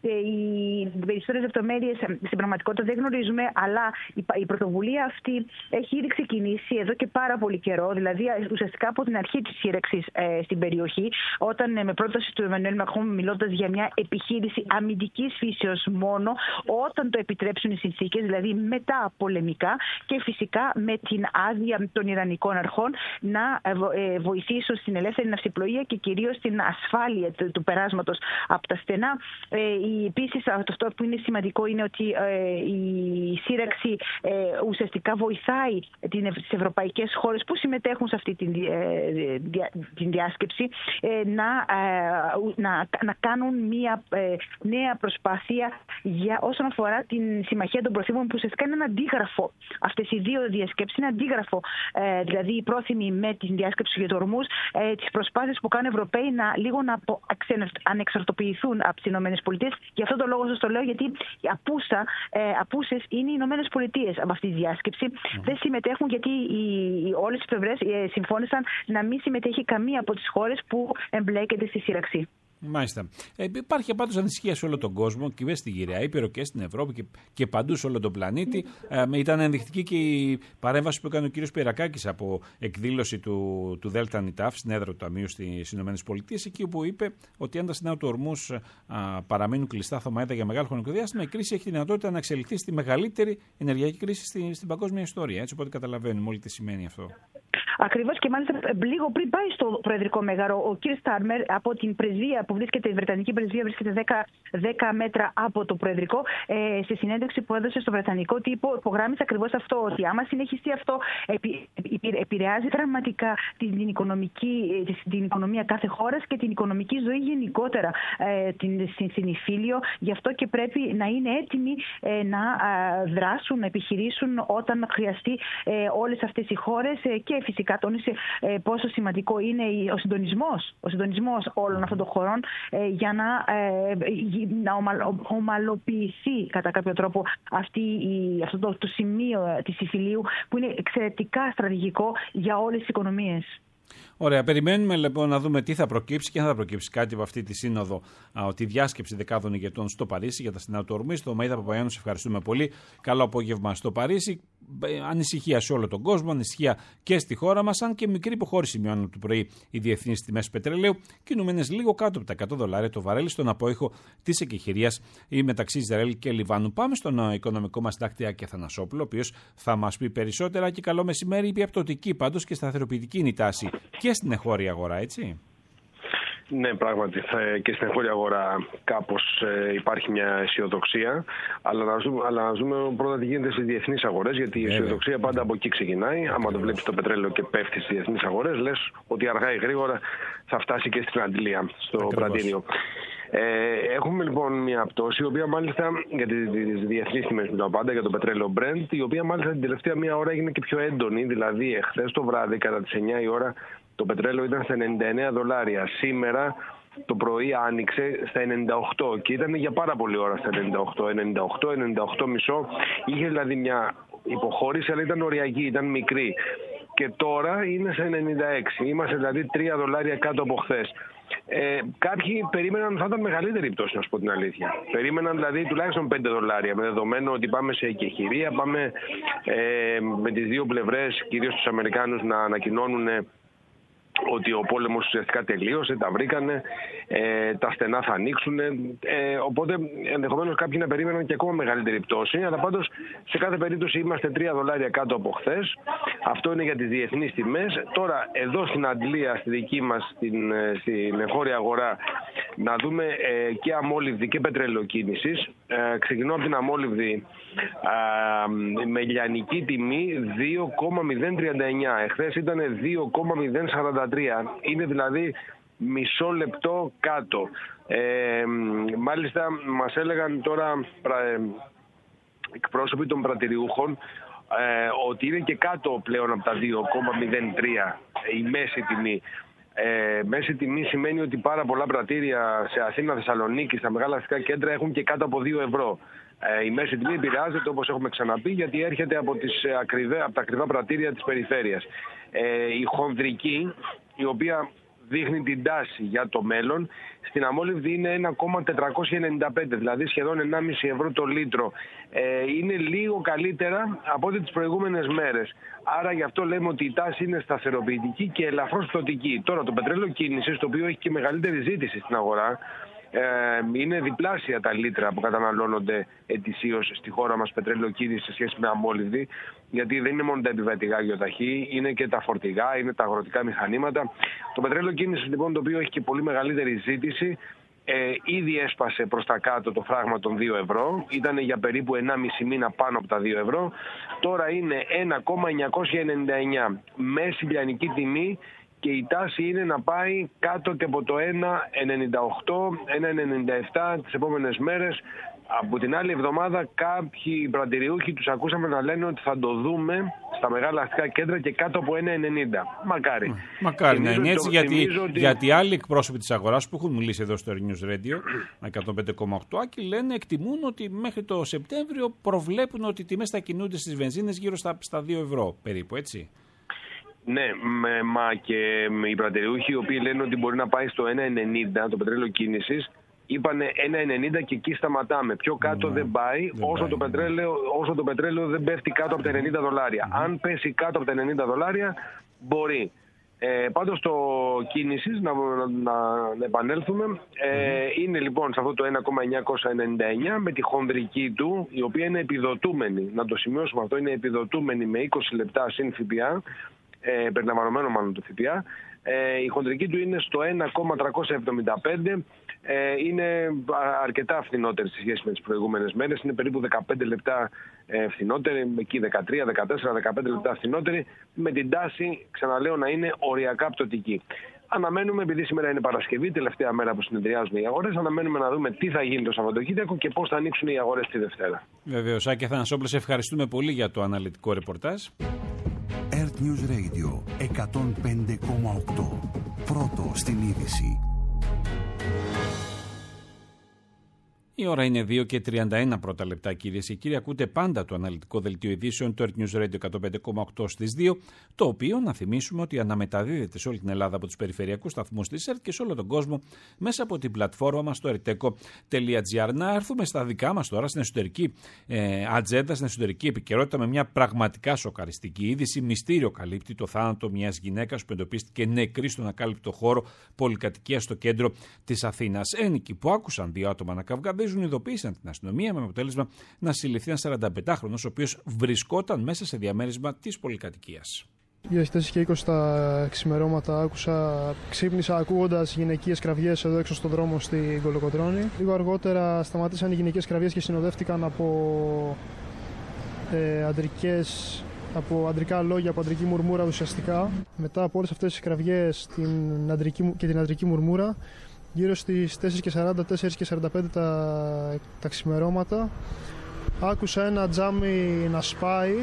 Οι περισσότερες λεπτομέρειες στην πραγματικότητα δεν γνωρίζουμε, αλλά η πρωτοβουλία αυτή έχει ήδη ξεκινήσει εδώ και πάρα πολύ καιρό, δηλαδή ουσιαστικά από την αρχή της σύραξης στην περιοχή, όταν με πρόταση του Εμμανουέλ Μακρόν, μιλώντας για μια επιχείρηση αμυντικής φύσεως μόνο, όταν το επιτρέψουν οι συνθήκες, δηλαδή μετά πολεμικά, και φυσικά με την άδεια των Ιρανικών αρχών, να βοηθήσουν στην ελεύθερη ναυσιπλοεία και κυρίως στην ασφάλεια του περάσματος από τα στενά. Επίσης, αυτό που είναι σημαντικό είναι ότι η σύραξη ουσιαστικά βοηθάει τις ευρωπαϊκές χώρες που συμμετέχουν σε αυτή την διάσκεψη να κάνουν μια νέα προσπάθεια όσον αφορά την Συμμαχία των Προθήμων, που ουσιαστικά είναι ένα αντίγραφο. Αυτές οι δύο διασκέψεις είναι αντίγραφο, δηλαδή η πρόθυμη με την διάσκεψη για το Ορμούζ, τις προσπάθειες που κάνουν οι Ευρωπαίοι να ανεξαρτοποιηθούν από τις ΗΠΑ. Γι' αυτό το λόγο σας το λέω, γιατί απούσες είναι οι ΗΠΑ από αυτή τη διάσκεψη. Δεν συμμετέχουν γιατί όλες οι πλευρές συμφώνησαν να μην συμμετέχει καμία από τις χώρες που εμπλέκεται στη σύραξη. Μάλιστα. Υπάρχει πάντως ανησυχία σε όλο τον κόσμο, και στην Κυρία Ήπειρο και στην Ευρώπη και παντού σε όλο τον πλανήτη. Ήταν ενδεικτική και η παρέμβαση που έκανε ο κ. Πυρακάκης από εκδήλωση του Δέλτα Νιτάφ στην έδρα του Ταμείου στις ΗΠΑ, εκεί όπου είπε ότι αν τα στενά του Ορμούζ παραμείνουν κλειστά, Θωμαΐδα, για μεγάλο χρονικό διάστημα, η κρίση έχει τη δυνατότητα να εξελιχθεί στη μεγαλύτερη ενεργειακή κρίση στην παγκόσμια ιστορία. Έτσι, οπότε καταλαβαίνουμε όλοι τι σημαίνει αυτό. Ακριβώς, και μάλιστα λίγο πριν πάει στο Προεδρικό Μέγαρο, ο κ. Στάρμερ από την πρεσβεία που βρίσκεται, η Βρετανική πρεσβεία βρίσκεται 10 μέτρα από το Προεδρικό, σε συνέντευξη που έδωσε στο Βρετανικό τύπο, υπογράμμισε ακριβώς αυτό, ότι άμα συνεχιστεί αυτό, επηρεάζει δραματικά την οικονομία κάθε χώρας και την οικονομική ζωή γενικότερα στην Ιφίλιο. Γι' αυτό και πρέπει να είναι έτοιμοι να δράσουν, να επιχειρήσουν όταν χρειαστεί όλες αυτές οι χώρες, και φυσικά τόνισε πόσο σημαντικό είναι ο συντονισμός όλων αυτών των χωρών για να ομαλοποιηθεί κατά κάποιο τρόπο αυτό το σημείο της Ιφιλίου, που είναι εξαιρετικά στρατηγικό για όλες τις οικονομίες. Ωραία, περιμένουμε λοιπόν να δούμε τι θα προκύψει και αν θα προκύψει κάτι από αυτή τη σύνοδο, τη διάσκεψη δεκάδων ηγετών στο Παρίσι για τα στενά του ορμής. Το Μαΐδα Παπαγιάννου, σε ευχαριστούμε πολύ. Καλό απόγευμα στο Παρίσι. Ανησυχία σε όλο τον κόσμο, ανησυχία και στη χώρα μας, αν και μικρή υποχώρηση μειώνουν το πρωί οι διεθνείς τιμές πετρελαίου, κινούμενες λίγο κάτω από τα $100 το βαρέλι στον απόϊχο της εκεχηρίας μεταξύ Ισραήλ και Λιβάνου. Πάμε στον οικονομικό μας συντάκτη Άκη Αθανασόπουλο, ο οποίος θα μας πει περισσότερα. Και καλό μεσημέρι. Η πιαπτωτική πάντως και σταθεροποιητική είναι η τάση και στην εγχώρια αγορά, έτσι. Ναι, πράγματι και στην εγχώρια αγορά κάπως υπάρχει μια αισιοδοξία, αλλά να δούμε πρώτα τι γίνεται στις διεθνείς αγορές, γιατί η αισιοδοξία πάντα από εκεί ξεκινάει. Άμα το βλέπεις το πετρέλαιο και πέφτει στις διεθνείς αγορές, λες ότι αργά ή γρήγορα θα φτάσει και στην Αντλία, στο πρατήριο. Έχουμε λοιπόν μια πτώση, η οποία μάλιστα για τις διεθνείς τιμές που ήταν πάντα, για το πετρέλαιο Brent, η οποία μάλιστα την τελευταία μία ώρα έγινε και πιο έντονη. Δηλαδή, εχθές το βράδυ, κατά τις 9 η ώρα, το πετρέλαιο ήταν στα $99. Σήμερα το πρωί άνοιξε στα 98 και ήταν για πάρα πολλή ώρα στα 98,5. Είχε δηλαδή μια υποχώρηση, αλλά ήταν οριακή, ήταν μικρή. Και τώρα είναι σε 96. Είμαστε δηλαδή $3 κάτω από χθες. Κάποιοι περίμεναν θα ήταν μεγαλύτερη η πτώση, να σου πω την αλήθεια. Περίμεναν δηλαδή τουλάχιστον $5, με δεδομένο ότι πάμε σε εκεχηρία, πάμε με τις δύο πλευρές, κυρίως τους Αμερικάνους, να ανακοινώνουν ότι ο πόλεμος ουσιαστικά τελείωσε, τα βρήκανε, τα στενά θα ανοίξουν. Οπότε ενδεχομένως κάποιοι να περίμεναν και ακόμα μεγαλύτερη πτώση. Αλλά πάντως σε κάθε περίπτωση είμαστε $3 κάτω από χθες. Αυτό είναι για τις διεθνείς τιμές. Τώρα εδώ στην Αντλία, στη δική μας στην εγχώρια αγορά, να δούμε και αμόλυβδη και πετρελαιοκίνησης. Ξεκινώ από την αμόλυβδη με λιανική τιμή 2,039. Εχθές ήταν 2,043. Είναι δηλαδή μισό λεπτό κάτω. Μάλιστα μας έλεγαν τώρα εκπρόσωποι των πρατηριούχων ότι είναι και κάτω πλέον από τα 2,03 η μέση τιμή. Μέση τιμή σημαίνει ότι πάρα πολλά πρατήρια σε Αθήνα, Θεσσαλονίκη, στα μεγάλα αστικά κέντρα έχουν και κάτω από €2. Η μέση τιμή επηρεάζεται, όπως έχουμε ξαναπεί, γιατί έρχεται από τα ακριβά πρατήρια της περιφέρειας. Η χονδρική, η οποία δείχνει την τάση για το μέλλον, στην αμόλυβδη είναι 1,495, δηλαδή σχεδόν €1,5 το λίτρο. Είναι λίγο καλύτερα από ό,τι τις προηγούμενες μέρες. Άρα γι' αυτό λέμε ότι η τάση είναι σταθεροποιητική και ελαφρώς πτωτική. Τώρα το πετρέλαιο κίνησης, το οποίο έχει και μεγαλύτερη ζήτηση στην αγορά, είναι διπλάσια τα λίτρα που καταναλώνονται ετησίως στη χώρα μας πετρέλαιο κίνηση σε σχέση με αμόλυβδη, γιατί δεν είναι μόνο τα επιβατικά γεωταχή, είναι και τα φορτηγά, είναι τα αγροτικά μηχανήματα. Το πετρέλαιο κίνηση λοιπόν, το οποίο έχει και πολύ μεγαλύτερη ζήτηση, ήδη έσπασε προς τα κάτω το φράγμα των €2. Ήταν για περίπου 1,5 μήνα πάνω από τα €2. Τώρα είναι 1,999 μέση λιανική τιμή. Και η τάση είναι να πάει κάτω και από το 1,98, 1,97 τις επόμενες μέρες. Από την άλλη εβδομάδα κάποιοι πρατηριούχοι τους ακούσαμε να λένε ότι θα το δούμε στα μεγάλα αστικά κέντρα και κάτω από 1,90. Μακάρι. Μακάρι να είναι έτσι, γιατί άλλοι εκπρόσωποι της αγοράς που έχουν μιλήσει εδώ στο News Radio 105,8 και λένε, εκτιμούν ότι μέχρι το Σεπτέμβριο προβλέπουν ότι οι τιμές θα κινούνται στις βενζίνες γύρω στα €2 περίπου, έτσι. Ναι, μα και οι πρατηριούχοι οι οποίοι λένε ότι μπορεί να πάει στο 1,90 το πετρέλαιο κίνησης, είπανε 1,90 και εκεί σταματάμε. Πιο κάτω δεν πάει όσο το πετρέλαιο δεν πέφτει κάτω από τα $90. Αν πέσει κάτω από τα $90 μπορεί. Πάντως το κίνησης, να επανέλθουμε, είναι λοιπόν σε αυτό το 1,999 με τη χονδρική του, η οποία είναι επιδοτούμενη. Να το σημειώσουμε αυτό, είναι επιδοτούμενη με 20 λεπτά συν ΦΠΑ. περιλαμβανομένο μάλλον το ΦΠΑ. Η χοντρική του είναι στο 1,375. Είναι αρκετά φθηνότερη σε σχέση με τις προηγούμενες μέρες. Είναι περίπου 15 λεπτά φθηνότερη, εκεί 13, 14, 15 λεπτά φθηνότερη, με την τάση, ξαναλέω, να είναι οριακά πτωτική. Αναμένουμε, επειδή σήμερα είναι Παρασκευή, τελευταία μέρα που συνεδριάζουν οι αγορές, αναμένουμε να δούμε τι θα γίνει το Σαββατοκύριακο και πώς θα ανοίξουν οι αγορές τη Δευτέρα. Βεβαίως, Άκη Αθανασόπουλε, σε ευχαριστούμε πολύ για το αναλυτικό ρεπορτάζ. Earth News Radio 105,8. Πρώτο στην είδηση. Η ώρα είναι 2 και 31 πρώτα λεπτά, κυρίες και κύριοι. Ακούτε πάντα το αναλυτικό δελτίο ειδήσεων του Earth News Radio 105,8 στις 2, το οποίο, να θυμίσουμε, ότι αναμεταδίδεται σε όλη την Ελλάδα από τους περιφερειακούς σταθμούς της ΕΡΤ και σε όλο τον κόσμο μέσα από την πλατφόρμα μας στο erteco.gr. Να έρθουμε στα δικά μας τώρα, στην εσωτερική ατζέντα, στην εσωτερική επικαιρότητα, με μια πραγματικά σοκαριστική είδηση. Μυστήριο καλύπτει το θάνατο μιας γυναίκας που εντοπίστηκε νεκρή στον ακάλυπτο χώρο πολυκατοικίας στο κέντρο της Αθήνας. Ένικοι που άκουσαν δύο άτομα να καυγαδίζουν ειδοποίησαν την αστυνομία, με αποτέλεσμα να συλληφθεί ένας 45χρονος, ο οποίος βρισκόταν μέσα σε διαμέρισμα της πολυκατοικίας. Για στις 4:20 τα ξημερώματα ξύπνησα ακούγοντας γυναικείες κραυγές εδώ έξω στον δρόμο στην Κολοκοτρώνη. Λίγο αργότερα σταματήσαν οι γυναικείες κραυγές και συνοδεύτηκαν από αντρικά λόγια, από αντρική μουρμούρα ουσιαστικά. Μετά από όλες αυτές τις κραυγές και την αντρική μουρμούρα, γύρω στις 4:40, 4:45 τα ξημερώματα, άκουσα ένα τζάμι να σπάει.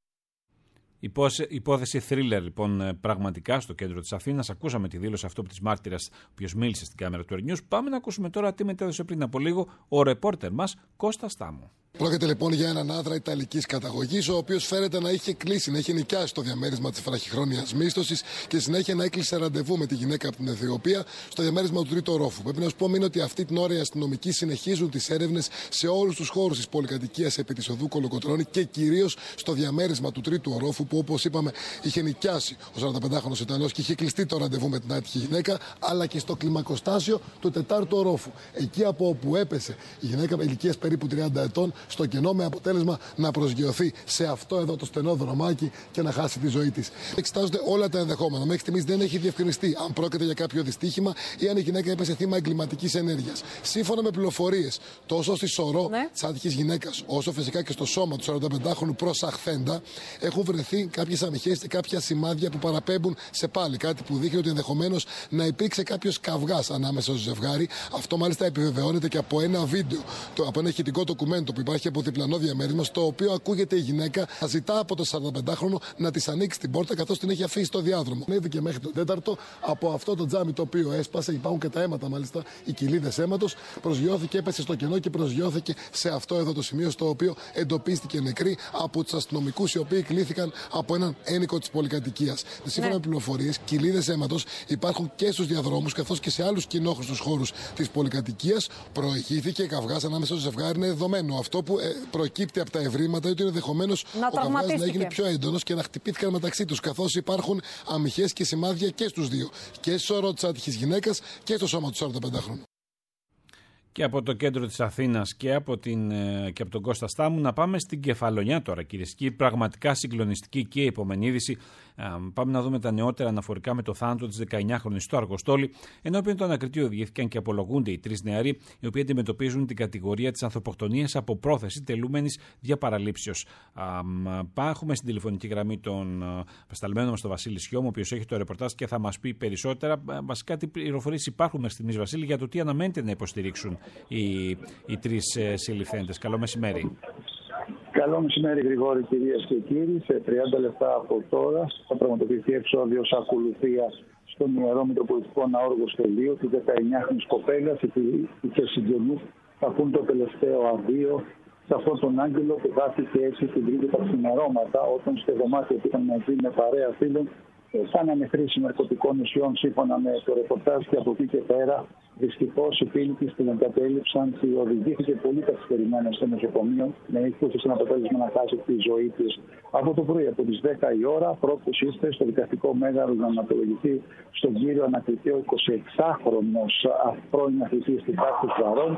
Υπόθεση θρίλερ, λοιπόν, πραγματικά στο κέντρο της Αθήνας. Ακούσαμε τη δήλωση αυτό της μάρτυρας, ο οποίος μίλησε στην κάμερα του Earth News. Πάμε να ακούσουμε τώρα τι μετέδωσε πριν από λίγο ο ρεπόρτερ μας, Κώστας Στάμου. Πρόκειται λοιπόν για έναν άντρα Ιταλικής καταγωγής, ο οποίος φέρεται να είχε κλείσει, να είχε νοικιάσει το διαμέρισμα της βραχυχρόνιας μίσθωσης και συνέχεια να έκλεισε ραντεβού με τη γυναίκα από την Αιθιοπία στο διαμέρισμα του τρίτου ορόφου. Πρέπει να σου πω ότι αυτή την ώρα οι αστυνομικοί συνεχίζουν τις έρευνες σε όλους τους χώρους της πολυκατοικίας επί της οδού Κολοκοτρώνη και κυρίως στο διαμέρισμα του τρίτου ορόφου, που όπως είπαμε είχε νοικιάσει ο 45χρονος Ιταλός και είχε κλειστεί το ραντεβού με την άτυχη γυναίκα, αλλά και στο κλιμακοστάσιο του τετάρτου ορόφου. Εκεί από όπου έπεσε η γυναίκα με ηλικίας περίπου 30 ετών, στο κενό, με αποτέλεσμα να προσγειωθεί σε αυτό εδώ το στενό δρομάκι και να χάσει τη ζωή της. Εξετάζονται όλα τα ενδεχόμενα. Μέχρι στιγμής δεν έχει διευκρινιστεί αν πρόκειται για κάποιο δυστύχημα ή αν η γυναίκα έπεσε θύμα εγκληματικής ενέργειας. Σύμφωνα με πληροφορίες, τόσο στη σωρό της άτυχης γυναίκας, όσο φυσικά και στο σώμα του 45χρονου προσαχθέντα, έχουν βρεθεί κάποιες αμυχές και κάποια σημάδια που παραπέμπουν σε πάλι. Κάτι που δείχνει ότι ενδεχομένως να υπήρξε κάποιος καυγάς ανάμεσα στο ζευγάρι. Αυτό μάλιστα επιβεβαιώνεται και από ένα βίντεο, από ένα ηχητικό ντοκουμέντο που υπάρχει από διπλανό διαμέρισμα, στο οποίο ακούγεται η γυναίκα να ζητά από το 45χρονο να της ανοίξει την πόρτα, καθώς την έχει αφήσει στο διάδρομο. Ανέβηκε μέχρι τον τέταρτο, από αυτό το τζάμι το οποίο έσπασε, υπάρχουν και τα αίματα μάλιστα, οι κοιλίδες αίματος, προσγειώθηκε, έπεσε στο κενό και προσγειώθηκε σε αυτό εδώ το σημείο, στο οποίο εντοπίστηκε νεκρή από τους αστυνομικούς, οι οποίοι κλήθηκαν από έναν ένικο της πολυκατοικίας. Σύμφωνα με πληροφορίες, κοιλίδες αίματος υπάρχουν και στους διαδρόμους καθώς και σε άλλους κοινόχρηστους χώρους της πολυκατοικίας. Προηγήθηκε καυγάς ανάμεσα στο ζευγάρι, είναι δεδομένο. Αυτό που προκύπτει από τα ευρήματα ότι είναι ενδεχομένως ο καυγάς να έγινε πιο έντονος και να χτυπήθηκαν μεταξύ τους, καθώς υπάρχουν αμυχές και σημάδια και στους δύο. Και στο σώρο της άτυχης γυναίκας και στο σώμα του 45χρονου. Και από το κέντρο της Αθήνας και από τον Κώστα Στάμου να πάμε στην Κεφαλονιά τώρα, κυρίες και κύριοι. Πραγματικά συγκλονιστική και επόμενη είδηση. Πάμε να δούμε τα νεότερα αναφορικά με το θάνατο της 19χρονης στο Αργοστόλι, ενώπιον των ανακριτήριων οδηγήθηκαν και απολογούνται οι τρεις νεαροί, οι οποίοι αντιμετωπίζουν την κατηγορία της ανθρωποκτονίας από πρόθεση τελούμενης διαπαραλήψεως. Έχουμε στην τηλεφωνική γραμμή τον πεσταλμένο μας τον Βασίλη Σιώμο, ο οποίος έχει το ρεπορτάζ και θα μας πει περισσότερα. Βασικά, τι πληροφορίες υπάρχουν μέχρι στιγμής, Βασίλη, για το τι αναμένεται να υποστηρίξουν οι τρεις συλληφθέντες. Καλό μεσημέρι. Καλό μεσημέρι, Γρηγόρη, κυρίες και κύριοι. Σε 30 λεπτά από τώρα θα πραγματοποιηθεί εξόδιος ακολουθία στον Ιερό Μητροπολιτικό Ναό Αργοστολίου της 19χρονης κοπέλας. Οι συγγενείς θα πούν το τελευταίο αδείο σε αυτόν τον άγγελο που δάθηκε έτσι την Τρίτη τα ξημερώματα, όταν στο δωμάτιο που ήταν μαζί με παρέα φίλων κάνανε χρήση ναρκωτικών ουσιών, σύμφωνα με το ρεπορτάζ, και από εκεί και πέρα δυστυχώς οι φίλοι της την εγκατέλειψαν και οδηγήθηκε πολύ καθυστερημένα στο νοσοκομείο, με ήκουσε σαν αποτέλεσμα να χάσει τη ζωή της. Από το πρωί, από τις 10 η ώρα, πρώτος ήρθε στο δικαστικό μέγαρο να αναπολογηθεί στον κύριο ανακριτή, ο 26χρονος πρώην αθλητής της τάξης Βαρών,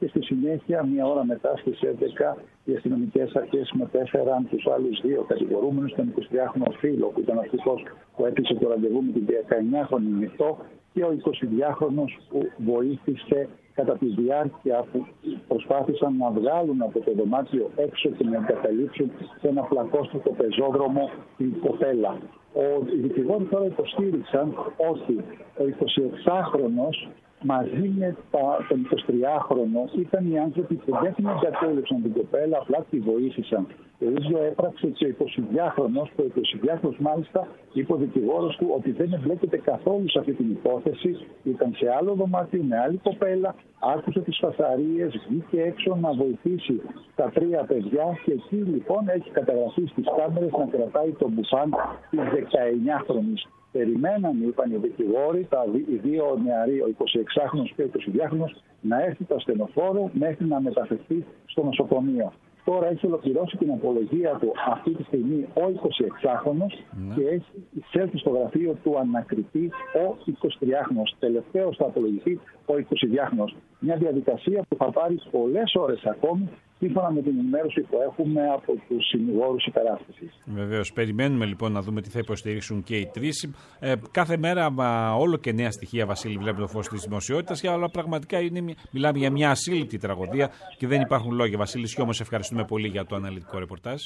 και στη συνέχεια, μία ώρα μετά, στις 11, οι αστυνομικές αρχές μετέφεραν τους άλλους 2 κατηγορούμενους, τον 23χρονο φίλο που ήταν αυτός που έκλεισε το ραντεβού με την 19χρονη μυθό και ο 22χρονος που βοήθησε κατά τη διάρκεια που προσπάθησαν να βγάλουν από το δωμάτιο έξω και να εγκαταλείψουν σε ένα πλακόστρωτο πεζόδρομο την κοπέλα. Οι δικηγόροι τώρα υποστήριξαν ότι ο 26χρονος μαζί με τον 23χρονο ήταν οι άνθρωποι που δεν την εγκατέλειψαν την κοπέλα, απλά τη βοήθησαν. Το ίδιο έπραξε και ο 22χρονος, που ο 22χρονος μάλιστα είπε ο δικηγόρος του ότι δεν εμπλέκεται καθόλου σε αυτή την υπόθεση, ήταν σε άλλο δωμάτιο με άλλη κοπέλα, άκουσε τις φασαρίες, βγήκε έξω να βοηθήσει τα 3 παιδιά και εκεί λοιπόν έχει καταγραφεί στις κάμερες να κρατάει τον μπουφάν της 19χρονης. Περιμέναν, είπαν οι δικηγόροι, οι 2 νεαροί, ο 26χρονος και ο 22χρονος, να έρθει το ασθενοφόρο μέχρι να μεταφερθεί στο νοσοκομείο. Τώρα έχει ολοκληρώσει την απολογία του αυτή τη στιγμή ο 26χρονος και έχει εισέλθει στο γραφείο του ανακριτή ο 23χρονος. Τελευταίος θα απολογηθεί ο 22χρονος. Μια διαδικασία που θα πάρει πολλές ώρες ακόμη, σύμφωνα με την ενημέρωση που έχουμε από τους συνηγόρους υπεράσπισης. Βεβαίως. Περιμένουμε λοιπόν να δούμε τι θα υποστηρίξουν και οι 3. Κάθε μέρα όλο και νέα στοιχεία, Βασίλη, βλέπουμε το φως της δημοσιότητας, αλλά πραγματικά μιλάμε για μια ασύλληπτη τραγωδία και δεν υπάρχουν λόγια. Βασίλη, όμως ευχαριστούμε πολύ για το αναλυτικό ρεπορτάζ.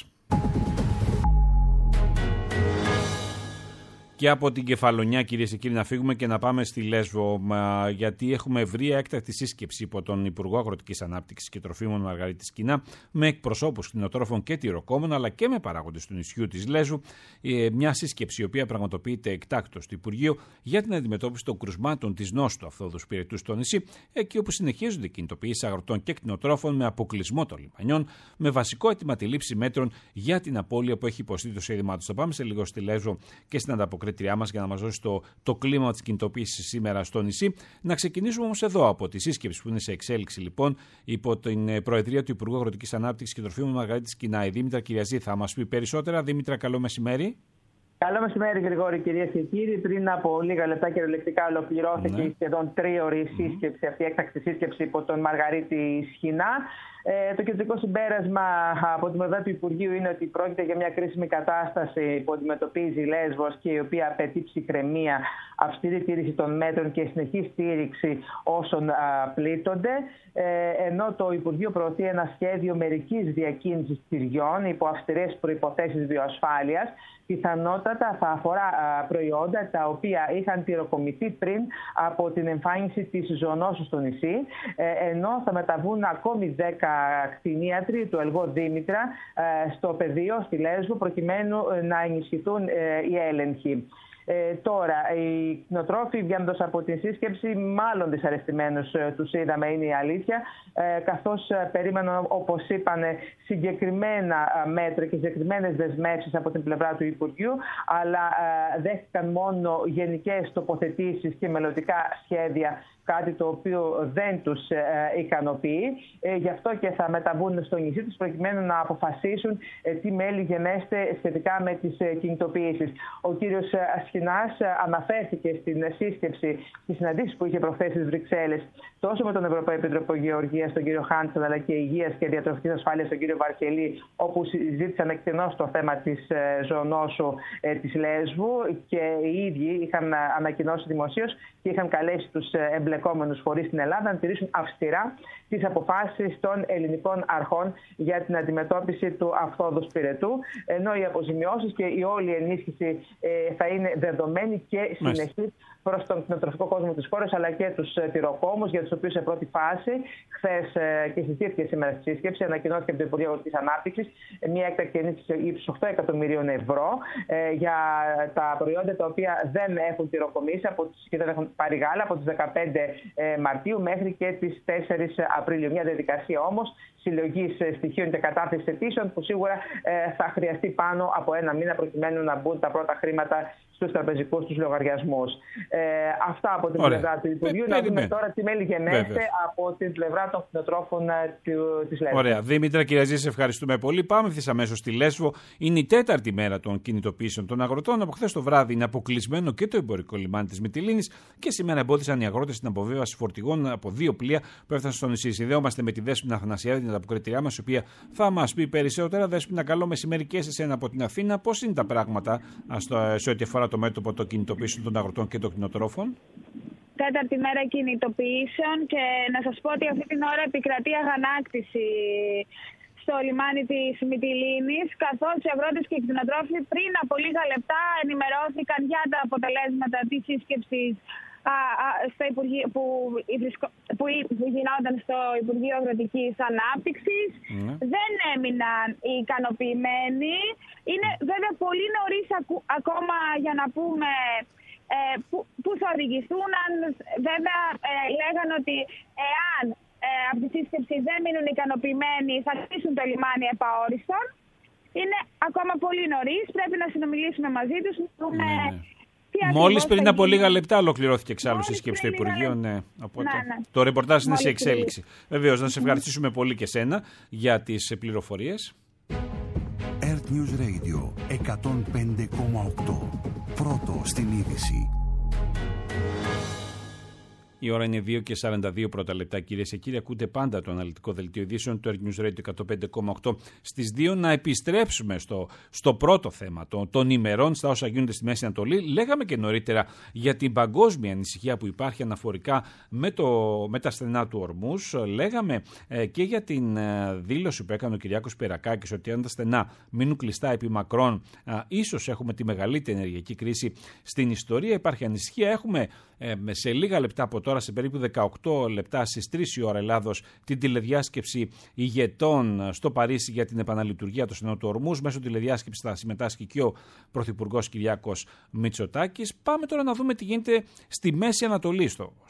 Και από την Κεφαλονιά, κυρίες και κύριοι, να φύγουμε και να πάμε στη Λέσβο, γιατί έχουμε ευρεία έκτακτη σύσκεψη υπό τον Υπουργό Αγροτικής Ανάπτυξης και Τροφίμων Μαργαρίτη Σκινά, με εκπροσώπους κτηνοτρόφων και τυροκόμων, αλλά και με παράγοντες του νησιού της Λέσβου. Μια σύσκεψη η οποία πραγματοποιείται εκτάκτως στο Υπουργείο για την αντιμετώπιση των κρουσμάτων της νόσου αφθόδου πυρετού στο νησί, εκεί όπου συνεχίζονται κινητοποιήσεις αγροτών και κτηνοτρόφων με αποκλεισμό των λιμανιών, με βασικό αίτημα τη λήψη μέτρων για την απώλεια που έχει υποστεί το σχέδημά του. Θα πάμε σε λίγο στη Λέσβο και στην ανταποκρίτριά μας για να μας δώσει το κλίμα της κινητοποίησης σήμερα στο νησί. Να ξεκινήσουμε όμως εδώ από τη σύσκεψη που είναι σε εξέλιξη λοιπόν υπό την Προεδρία του Υπουργού Αγροτικής Ανάπτυξης και Τροφίμων Μαργαρίτη Σκινά. Η Δήμητρα Κυριαζή θα μας πει περισσότερα. Δήμητρα, καλό μεσημέρι. Καλό μεσημέρι, Γρηγόρη, κυρίες και κύριοι. Πριν από λίγα λεπτά κυριολεκτικά ολοκληρώθηκε η σχεδόν 3ωρη σύσκεψη, αυτή η έκτακτη σύσκεψη υπό τον Μαργαρίτη Σκινά. Το κεντρικό συμπέρασμα από την πλευρά του Υπουργείου είναι ότι πρόκειται για μια κρίσιμη κατάσταση που αντιμετωπίζει η Λέσβος και η οποία απαιτεί ψυχραιμία, αυστηρή τήρηση των μέτρων και συνεχή στήριξη όσων πλήττονται. Ενώ το Υπουργείο προωθεί ένα σχέδιο μερικής διακίνησης τυριών υπό αυστηρές προϋποθέσεις βιοασφάλειας. Πιθανότατα θα αφορά προϊόντα τα οποία είχαν τυροκομηθεί πριν από την εμφάνιση της ζωονόσου στο νησί, ενώ θα μεταβούν ακόμη 10 κτηνίατροι του Ελγό Δήμητρα στο πεδίο, στη Λέσβο, προκειμένου να ενισχυθούν οι έλεγχοι. Τώρα, οι κτηνοτρόφοι βγαίνοντας από τη σύσκεψη, μάλλον δυσαρεστημένους τους είδαμε, είναι η αλήθεια, καθώς περίμεναν, όπως είπαν, συγκεκριμένα μέτρα και συγκεκριμένες δεσμεύσεις από την πλευρά του Υπουργείου, αλλά δέχτηκαν μόνο γενικές τοποθετήσεις και μελλοντικά σχέδια, κάτι το οποίο δεν τους ικανοποιεί. Γι' αυτό και θα μεταβούν στο νησί τους προκειμένου να αποφασίσουν τι μέλη γενέστε σχετικά με τις κινητοποιήσεις. Ο κύριος Σκινάς αναφέρθηκε στην σύσκεψη, στις συναντήσεις που είχε προχθές στις Βρυξέλλες, τόσο με τον Ευρωπαϊκό Επίτροπο Γεωργίας, τον κύριο Χάντσον, αλλά και Υγείας και Διατροφικής Ασφάλειας, τον κύριο Βαρκελή, όπου συζήτησαν εκτενώς το θέμα της ζωονόσου της Λέσβου και οι ίδιοι είχαν ανακοινώσει δημοσίως και είχαν καλέσει τους εμπλεκόμενους φορείς στην Ελλάδα να τηρήσουν αυστηρά τις αποφάσεις των ελληνικών αρχών για την αντιμετώπιση του αφθόδους πυρετού, ενώ οι αποζημιώσεις και η όλη ενίσχυση θα είναι δεδομένη και συνεχής προς τον κτηνοτροφικό κόσμο της χώρας, αλλά και τους τυροκόμους, για τους οποίους σε πρώτη φάση, χθες και συζητήθηκε σήμερα στη σύσκεψη, ανακοινώθηκε από το Υπουργείο Αγροτικής Ανάπτυξης μια έκτακτη ενίσχυση ύψους 8 εκατομμυρίων ευρώ για τα προϊόντα τα οποία δεν έχουν τυροκομήσει και δεν έχουν πάρει γάλα από τις 15 Μαρτίου μέχρι και τις 4 Απριλίου. Μια διαδικασία όμως συλλογής στοιχείων και κατάθεσης αιτήσεων που σίγουρα θα χρειαστεί πάνω από ένα μήνα προκειμένου να μπουν τα πρώτα χρήματα στους τραπεζικούς τους λογαριασμούς. Αυτά από την πλευρά του Υπουργείου. Να δούμε τώρα τι μέλη γενέστε από την πλευρά των κτηνοτρόφων της Λέσβου. Ωραία. Δήμητρα Κυραζή, σε ευχαριστούμε πολύ. Πάμε ευθύς αμέσως στη Λέσβο. Είναι η 4η μέρα των κινητοποιήσεων των αγροτών. Από χθες το βράδυ είναι αποκλεισμένο και το εμπορικό λιμάνι της Μυτιλήνης και σήμερα εμπόδισαν οι αγρότες στην αποβίβαση φορτηγών από 2 πλοία που έφτασαν στο νησί. Συνδεόμαστε με τη Δέσποινα Αθανασιάδη, την ανταποκριτριά μας, η οποία θα μας πει περισσότερα. Δέσποινα, καλό μεσημέρι και σε εσένα από την Αθήνα. Πώς είναι τα πράγματα σε ό,τι αφορά το μέτωπο των κινητοποιήσεων των αγροτών και των κτηνοτρόφων? 4η μέρα κινητοποιήσεων και να σας πω ότι αυτή την ώρα επικρατεί αγανάκτηση στο λιμάνι της Μυτιλήνης, καθώς οι αγρότες και οι κτηνοτρόφοι πριν από λίγα λεπτά ενημερώθηκαν για τα αποτελέσματα της σύσκεψης που γινόταν στο Υπουργείο Αγροτικής Ανάπτυξης. Δεν έμειναν ικανοποιημένοι. Είναι βέβαια πολύ νωρίς ακόμα για να πούμε πού θα οδηγηθούν. Βέβαια λέγανε ότι εάν από τη σύσκεψη δεν μείνουν ικανοποιημένοι θα κλείσουν το λιμάνι επαόριστον. Είναι ακόμα πολύ νωρίς. Πρέπει να συνομιλήσουμε μαζί τους. Μόλις πριν από λίγα λεπτά ολοκληρώθηκε εξάλλου η σύσκεψη του Υπουργείου. Οπότε το ρεπορτάζ είναι σε εξέλιξη. Βεβαίως, να σε ευχαριστήσουμε πολύ και σένα για τις πληροφορίες. Earth News Radio 105,8. Πρώτο στην είδηση. Η ώρα είναι 2:42 πρώτα λεπτά, κυρίες και κύριοι. Ακούτε πάντα το αναλυτικό δελτίο ειδήσεων του Earth News Radio 105,8 στις 2. Να επιστρέψουμε στο πρώτο θέμα των ημερών, στα όσα γίνονται στη Μέση Ανατολή. Λέγαμε και νωρίτερα για την παγκόσμια ανησυχία που υπάρχει αναφορικά με τα στενά του Ορμούς. Λέγαμε και για την δήλωση που έκανε ο Κυριάκος Περακάκης ότι αν τα στενά μείνουν κλειστά επί μακρόν, ίσως έχουμε τη μεγαλύτερη ενεργειακή κρίση στην ιστορία. Υπάρχει ανησυχία. Έχουμε σε λίγα λεπτά από τώρα, σε περίπου 18 λεπτά, στις 3 η ώρα Ελλάδος, την τηλεδιάσκεψη ηγετών στο Παρίσι για την επαναλειτουργία των στενών του Ορμούς. Μέσω τηλεδιάσκεψης θα συμμετάσχει και ο Πρωθυπουργός Κυριάκος Μητσοτάκης. Πάμε τώρα να δούμε τι γίνεται στη Μέση Ανατολή,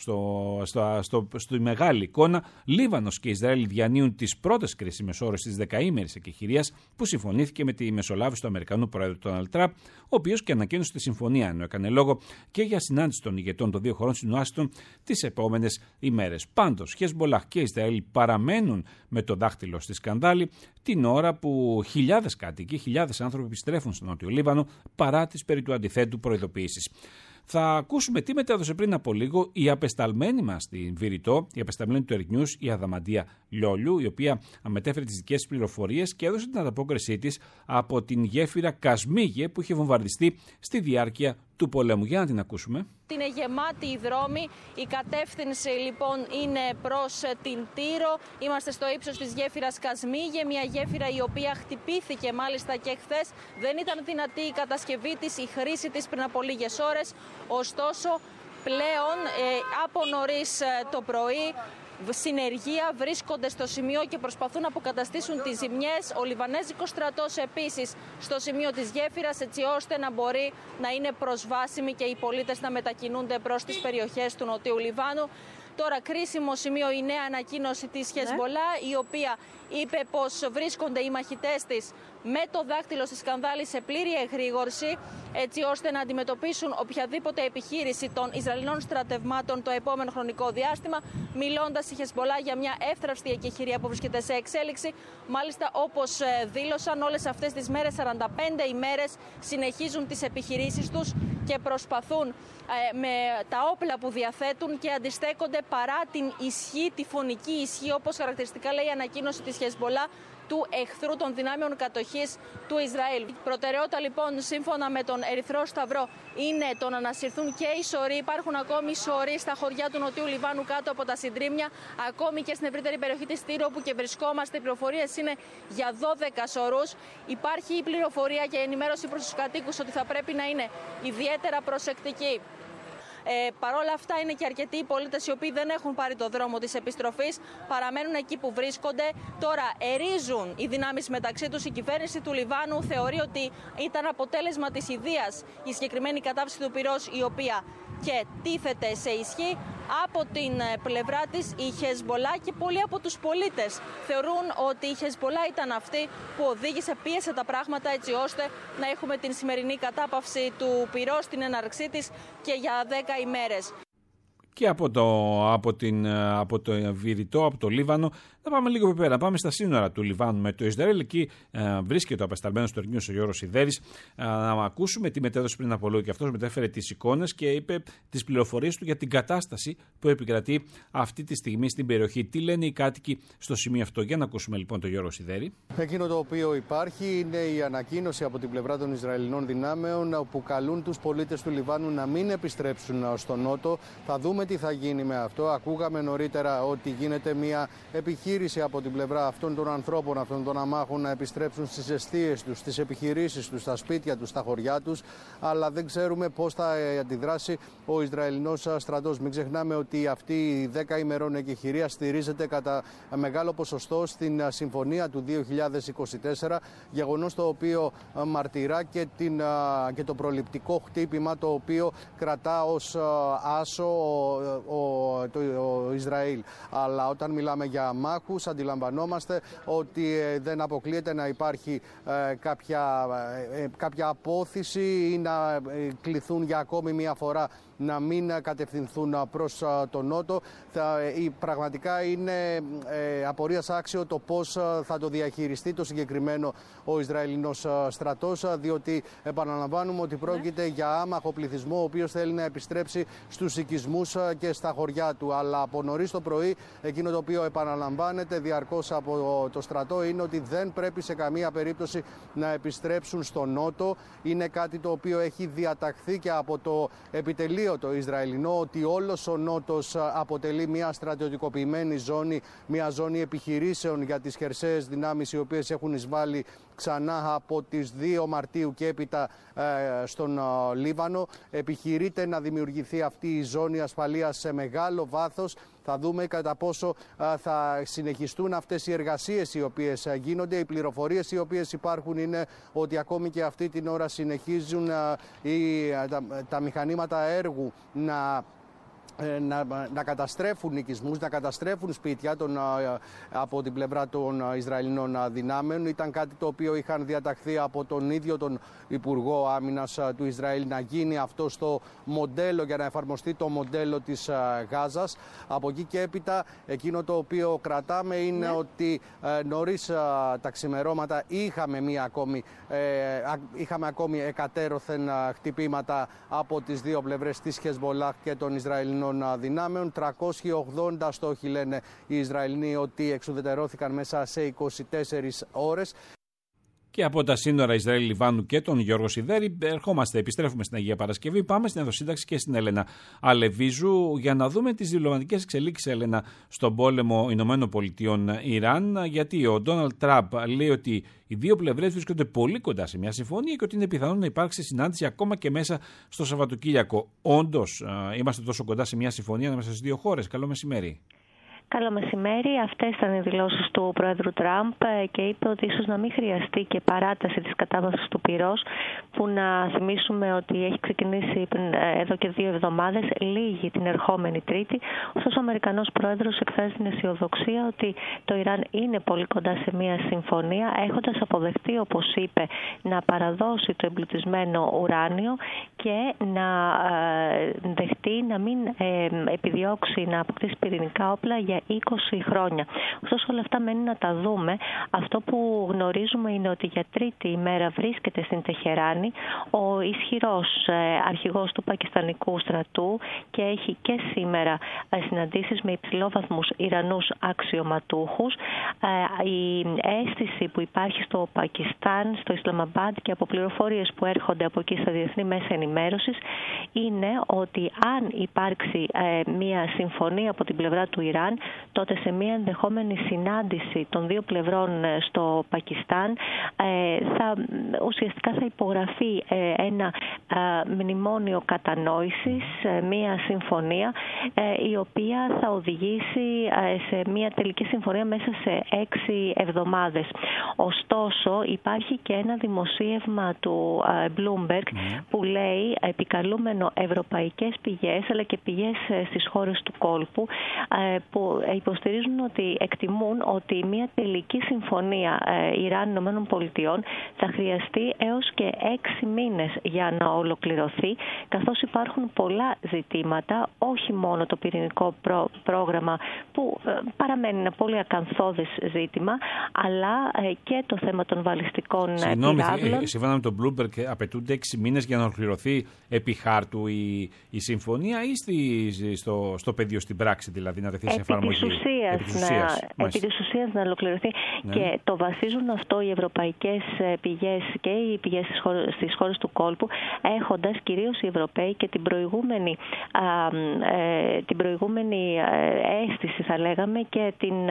στη μεγάλη εικόνα. Λίβανος και Ισραήλ διανύουν τις πρώτες κρίσιμες ώρες της δεκαήμερης εκεχηρίας που συμφωνήθηκε με τη μεσολάβηση του Αμερικανού Προέδρου Ντόναλντ Τραμπ, ο οποίος και ανακοίνωσε τη συμφωνία, ενώ έκανε λόγο και για συνάντηση των ηγετών των δύο χωρών στην Ουάσιγκτον τις επόμενες ημέρες. Πάντως, Χεσμπολάχ και Ισραήλ παραμένουν με το δάχτυλο στη σκανδάλη την ώρα που χιλιάδες κάτοικοι, χιλιάδες άνθρωποι επιστρέφουν στο Νότιο Λίβανο παρά τις περί του αντιθέτου προειδοποιήσεις. Θα ακούσουμε τι μετέδωσε πριν από λίγο η απεσταλμένη μας στην Βηρητό, η απεσταλμένη του Earth News, η Αδαμαντία Λιόλιου, η οποία μετέφερε τις δικές της πληροφορίες και έδωσε την ανταπόκρισή της από την γέφυρα Κασμίγε που είχε βομβαρδιστεί στη διάρκεια του πολέμου. Για να την ακούσουμε. Είναι γεμάτη η δρόμη. Η κατεύθυνση λοιπόν είναι προς την Τύρο. Είμαστε στο ύψος της γέφυρας Κασμίγε, μια γέφυρα η οποία χτυπήθηκε μάλιστα και χθες. Δεν ήταν δυνατή η κατασκευή της, η χρήση της πριν από λίγες ώρες. Ωστόσο, πλέον από νωρίς το πρωί συνεργεία βρίσκονται στο σημείο και προσπαθούν να αποκαταστήσουν τις ζημιές. Ο Λιβανέζικος στρατός επίσης στο σημείο της γέφυρας, έτσι ώστε να μπορεί να είναι προσβάσιμη και οι πολίτες να μετακινούνται προς τις περιοχές του Νοτιού Λιβάνου. Τώρα, κρίσιμο σημείο η νέα ανακοίνωση της Χεσμπολά, η οποία είπε πως βρίσκονται οι μαχητές της με το δάκτυλο στη σκανδάλη σε πλήρη εγρήγορση, έτσι ώστε να αντιμετωπίσουν οποιαδήποτε επιχείρηση των Ισραηλινών στρατευμάτων το επόμενο χρονικό διάστημα, μιλώντας η Χεσμπολά για μια εύθραυστη εκεχηρία που βρίσκεται σε εξέλιξη. Μάλιστα, όπως δήλωσαν, όλες αυτές τις μέρες, 45 ημέρες, συνεχίζουν τις επιχειρήσεις τους και προσπαθούν με τα όπλα που διαθέτουν και αντιστέκονται παρά την ισχύ, τη φωνική ισχύ, όπως χαρακτηριστικά λέει η ανακοίνωση της Χεσμπολά, του εχθρού των δυνάμεων κατοχής του Ισραήλ. Προτεραιότητα λοιπόν, σύμφωνα με τον Ερυθρό Σταυρό, είναι το να ανασυρθούν και οι σωροί. Υπάρχουν ακόμη σωροί στα χωριά του Νοτιού Λιβάνου κάτω από τα συντρίμμια, ακόμη και στην ευρύτερη περιοχή της Τύρο που και βρισκόμαστε. Οι πληροφορίες είναι για 12 σωρούς. Υπάρχει η πληροφορία και η ενημέρωση προς τους κατοίκους ότι θα πρέπει να είναι ιδιαίτερα προσεκτικοί. Παρ' όλα αυτά, είναι και αρκετοί οι πολίτες οι οποίοι δεν έχουν πάρει το δρόμο της επιστροφής, παραμένουν εκεί που βρίσκονται. Τώρα ερίζουν οι δυνάμεις μεταξύ τους. Η κυβέρνηση του Λιβάνου θεωρεί ότι ήταν αποτέλεσμα της ιδείας η συγκεκριμένη κατάψυξη του πυρός, η οποία και τίθεται σε ισχύ. Από την πλευρά της η Χεσμπολά και πολλοί από τους πολίτες θεωρούν ότι η Χεσμπολά ήταν αυτή που πίεσε τα πράγματα έτσι ώστε να έχουμε την σημερινή κατάπαυση του πυρός, την έναρξή της και για 10 ημέρες. Και από το Βηρητό, από το Λίβανο, να πάμε λίγο πιο πέρα. Πάμε στα σύνορα του Λιβάνου με το Ισραήλ. Εκεί βρίσκεται ο απεσταλμένος του News, ο Γιώργος Σιδέρης. Να ακούσουμε τι μετέδωσε πριν από λίγο και αυτός μετέφερε τις εικόνες και είπε τις πληροφορίες του για την κατάσταση που επικρατεί αυτή τη στιγμή στην περιοχή. Τι λένε οι κάτοικοι στο σημείο αυτό. Για να ακούσουμε λοιπόν τον Γιώργο Σιδέρη. Εκείνο το οποίο υπάρχει είναι η ανακοίνωση από την πλευρά των Ισραηλινών δυνάμεων που καλούν τους πολίτες του Λιβάνου να μην επιστρέψουν στο νότο. Θα δούμε τι θα γίνει με αυτό. Ακούγαμε νωρίτερα ότι γίνεται μια επιχείρηση από την πλευρά αυτών των ανθρώπων, αυτών των αμάχων, να επιστρέψουν στις εστίες τους, στις επιχειρήσεις τους, στα σπίτια τους, στα χωριά τους. Αλλά δεν ξέρουμε πώς θα αντιδράσει ο Ισραηλινός στρατός. Μην ξεχνάμε ότι αυτή η 10 ημερών εκεχηρία στηρίζεται κατά μεγάλο ποσοστό στην συμφωνία του 2024, γεγονός το οποίο μαρτυρά και το προληπτικό χτύπημα το οποίο κρατά ως άσο ο Ισραήλ. Αλλά όταν μιλάμε για αμάχους αντιλαμβανόμαστε ότι δεν αποκλείεται να υπάρχει κάποια απόθυση ή να κληθούν για ακόμη μια φορά να μην κατευθυνθούν προς τον νότο. Πραγματικά είναι απορίας άξιο το πώς θα το διαχειριστεί το συγκεκριμένο ο Ισραηλινός στρατός, διότι επαναλαμβάνουμε ότι πρόκειται για άμαχο πληθυσμό ο οποίος θέλει να επιστρέψει στους οικισμούς και στα χωριά του. Αλλά από νωρίς το πρωί εκείνο το οποίο επαναλαμβάνεται διαρκώς από το στρατό είναι ότι δεν πρέπει σε καμία περίπτωση να επιστρέψουν στο νότο. Είναι κάτι το οποίο έχει διαταχθεί και από το επιτελείο το Ισραηλινό, ότι όλος ο νότος αποτελεί μια στρατιωτικοποιημένη ζώνη, μια ζώνη επιχειρήσεων για τις χερσαίες δυνάμεις οι οποίες έχουν εισβάλει ξανά από τις 2 Μαρτίου και έπειτα στον Λίβανο. Επιχειρείται να δημιουργηθεί αυτή η ζώνη ασφαλείας σε μεγάλο βάθος. Θα δούμε κατά πόσο θα συνεχιστούν αυτές οι εργασίες οι οποίες γίνονται. Οι πληροφορίες οι οποίες υπάρχουν είναι ότι ακόμη και αυτή την ώρα συνεχίζουν τα μηχανήματα έργου να καταστρέφουν οικισμούς, να καταστρέφουν σπίτια από την πλευρά των Ισραηλινών δυνάμεων. Ήταν κάτι το οποίο είχαν διαταχθεί από τον ίδιο τον Υπουργό Άμυνας του Ισραήλ να γίνει αυτό στο μοντέλο, για να εφαρμοστεί το μοντέλο της Γάζας. Από εκεί και έπειτα εκείνο το οποίο κρατάμε είναι ότι νωρίς τα ξημερώματα είχαμε ακόμη εκατέρωθεν χτυπήματα από τις δύο πλευρές της Χεσμπολάχ και των Ισραηλινών δυνάμεων. 380 στόχοι λένε οι Ισραηλινοί ότι εξουδετερώθηκαν μέσα σε 24 ώρες. Και από τα σύνορα Ισραήλ-Λιβάνου και τον Γιώργο Σιδέρη επιστρέφουμε στην Αγία Παρασκευή. Πάμε στην Ενδοσύνταξη και στην Έλενα Αλεβίζου για να δούμε τις διπλωματικές εξελίξεις, Έλενα, στον πόλεμο ΗΠΑ-Ιράν. Γιατί ο Ντόναλντ Τραμπ λέει ότι οι δύο πλευρές βρίσκονται πολύ κοντά σε μια συμφωνία και ότι είναι πιθανό να υπάρξει συνάντηση ακόμα και μέσα στο Σαββατοκύριακο. Όντως, είμαστε τόσο κοντά σε μια συμφωνία μέσα στις δύο χώρες? Καλό μεσημέρι. Καλό μεσημέρι. Αυτές ήταν οι δηλώσεις του Πρόεδρου Τραμπ και είπε ότι ίσως να μην χρειαστεί και παράταση της κατάβασης του πυρός, που να θυμίσουμε ότι έχει ξεκινήσει εδώ και 2 εβδομάδες, λίγη την ερχόμενη Τρίτη. Ωστόσο, ο Αμερικανός Πρόεδρος εκφράζει την αισιοδοξία ότι το Ιράν είναι πολύ κοντά σε μια συμφωνία, έχοντας αποδεχτεί, όπως είπε, να παραδώσει το εμπλουτισμένο ουράνιο και να δεχτεί να μην επιδιώξει να αποκτήσει πυρηνικά όπλα για 20 χρόνια. Ωστόσο, όλα αυτά μένει να τα δούμε. Αυτό που γνωρίζουμε είναι ότι για τρίτη ημέρα βρίσκεται στην Τεχεράνη ο ισχυρός αρχηγός του πακιστανικού στρατού και έχει και σήμερα συναντήσεις με υψηλόβαθμους Ιρανούς αξιωματούχους. Η αίσθηση που υπάρχει στο Πακιστάν, στο Ισλαμαμπάντ και από πληροφορίες που έρχονται από εκεί στα διεθνή μέσα ενημέρωσης είναι ότι αν υπάρξει μια συμφωνία από την πλευρά του Ιράν, τότε σε μια ενδεχόμενη συνάντηση των δύο πλευρών στο Πακιστάν ουσιαστικά θα υπογραφεί ένα μνημόνιο κατανόησης, μια συμφωνία η οποία θα οδηγήσει σε μια τελική συμφωνία μέσα σε 6 εβδομάδες. Ωστόσο υπάρχει και ένα δημοσίευμα του Bloomberg που λέει, επικαλούμενο ευρωπαϊκές πηγές αλλά και πηγές στις χώρες του κόλπου, που υποστηρίζουν ότι εκτιμούν ότι μια τελική συμφωνία Ιράν-ΗΠΑ θα χρειαστεί έως και 6 μήνες για να ολοκληρωθεί, καθώς υπάρχουν πολλά ζητήματα, όχι μόνο το πυρηνικό πρόγραμμα που παραμένει ένα πολύ ακαθόδες ζήτημα, αλλά και το θέμα των βαλιστικών πυράβλων. Σύμφωνα με τον Bloomberg, απαιτούνται 6 μήνες για να ολοκληρωθεί επί χάρτου η συμφωνία ή στο πεδίο, στην πράξη, δηλαδή να τεθεί σε εφαρμογή? Επί της ουσίας να ολοκληρωθεί. Ναι. Και το βασίζουν αυτό οι ευρωπαϊκές πηγές και οι πηγές στις χώρες του κόλπου, έχοντας κυρίως οι Ευρωπαίοι και την προηγούμενη αίσθηση, θα λέγαμε, και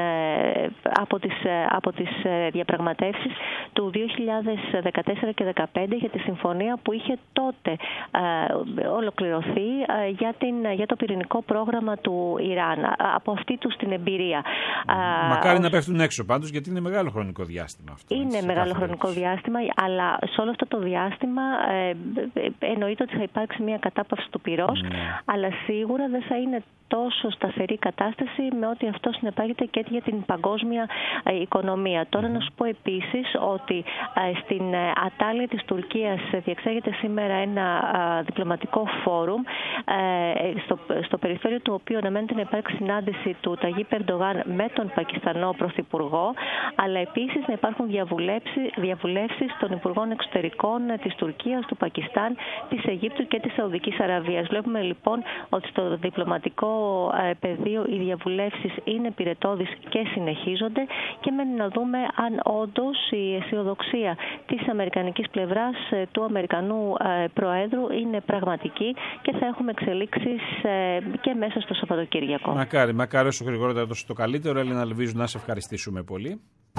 από τις διαπραγματεύσεις του 2014 και 2015 για τη συμφωνία που είχε τότε ολοκληρωθεί για το πυρηνικό πρόγραμμα του Ιράν. Από αυτή τους την εμπειρία. Μακάρι να πέφτουν έξω πάντως, γιατί είναι μεγάλο χρονικό διάστημα αυτό. Είναι μεγάλο χρονικό διάστημα, αλλά σε όλο αυτό το διάστημα εννοείται ότι θα υπάρξει μια κατάπαυση του πυρός, αλλά σίγουρα δεν θα είναι τόσο σταθερή κατάσταση με ό,τι αυτό συνεπάγεται και για την παγκόσμια οικονομία. Τώρα να σου πω επίσης ότι στην Ατάλια της Τουρκίας διεξάγεται σήμερα ένα διπλωματικό φόρουμ στο περιθώριο του οποίου αναμένεται να υπάρξει συνάντηση του Ταγίπ Ερντογάν με τον Πακιστανό Πρωθυπουργό, αλλά επίσης να υπάρχουν διαβουλεύσεις των Υπουργών Εξωτερικών της Τουρκίας, του Πακιστάν, της Αιγύπτου και της Σαουδικής Αραβίας. Βλέπουμε λοιπόν ότι στο διπλωματικό πεδίο οι διαβουλεύσεις είναι πυρετώδεις και συνεχίζονται, και μένει να δούμε αν όντως η αισιοδοξία της αμερικανικής πλευράς του Αμερικανού Προέδρου είναι πραγματική και θα έχουμε εξελίξεις και μέσα στο Σαββατοκύριακο. Μακάρι όσο γρηγορότερα τόσο το καλύτερο. Έλληνα Λεβίζου, να σε ευχαριστήσουμε πολύ.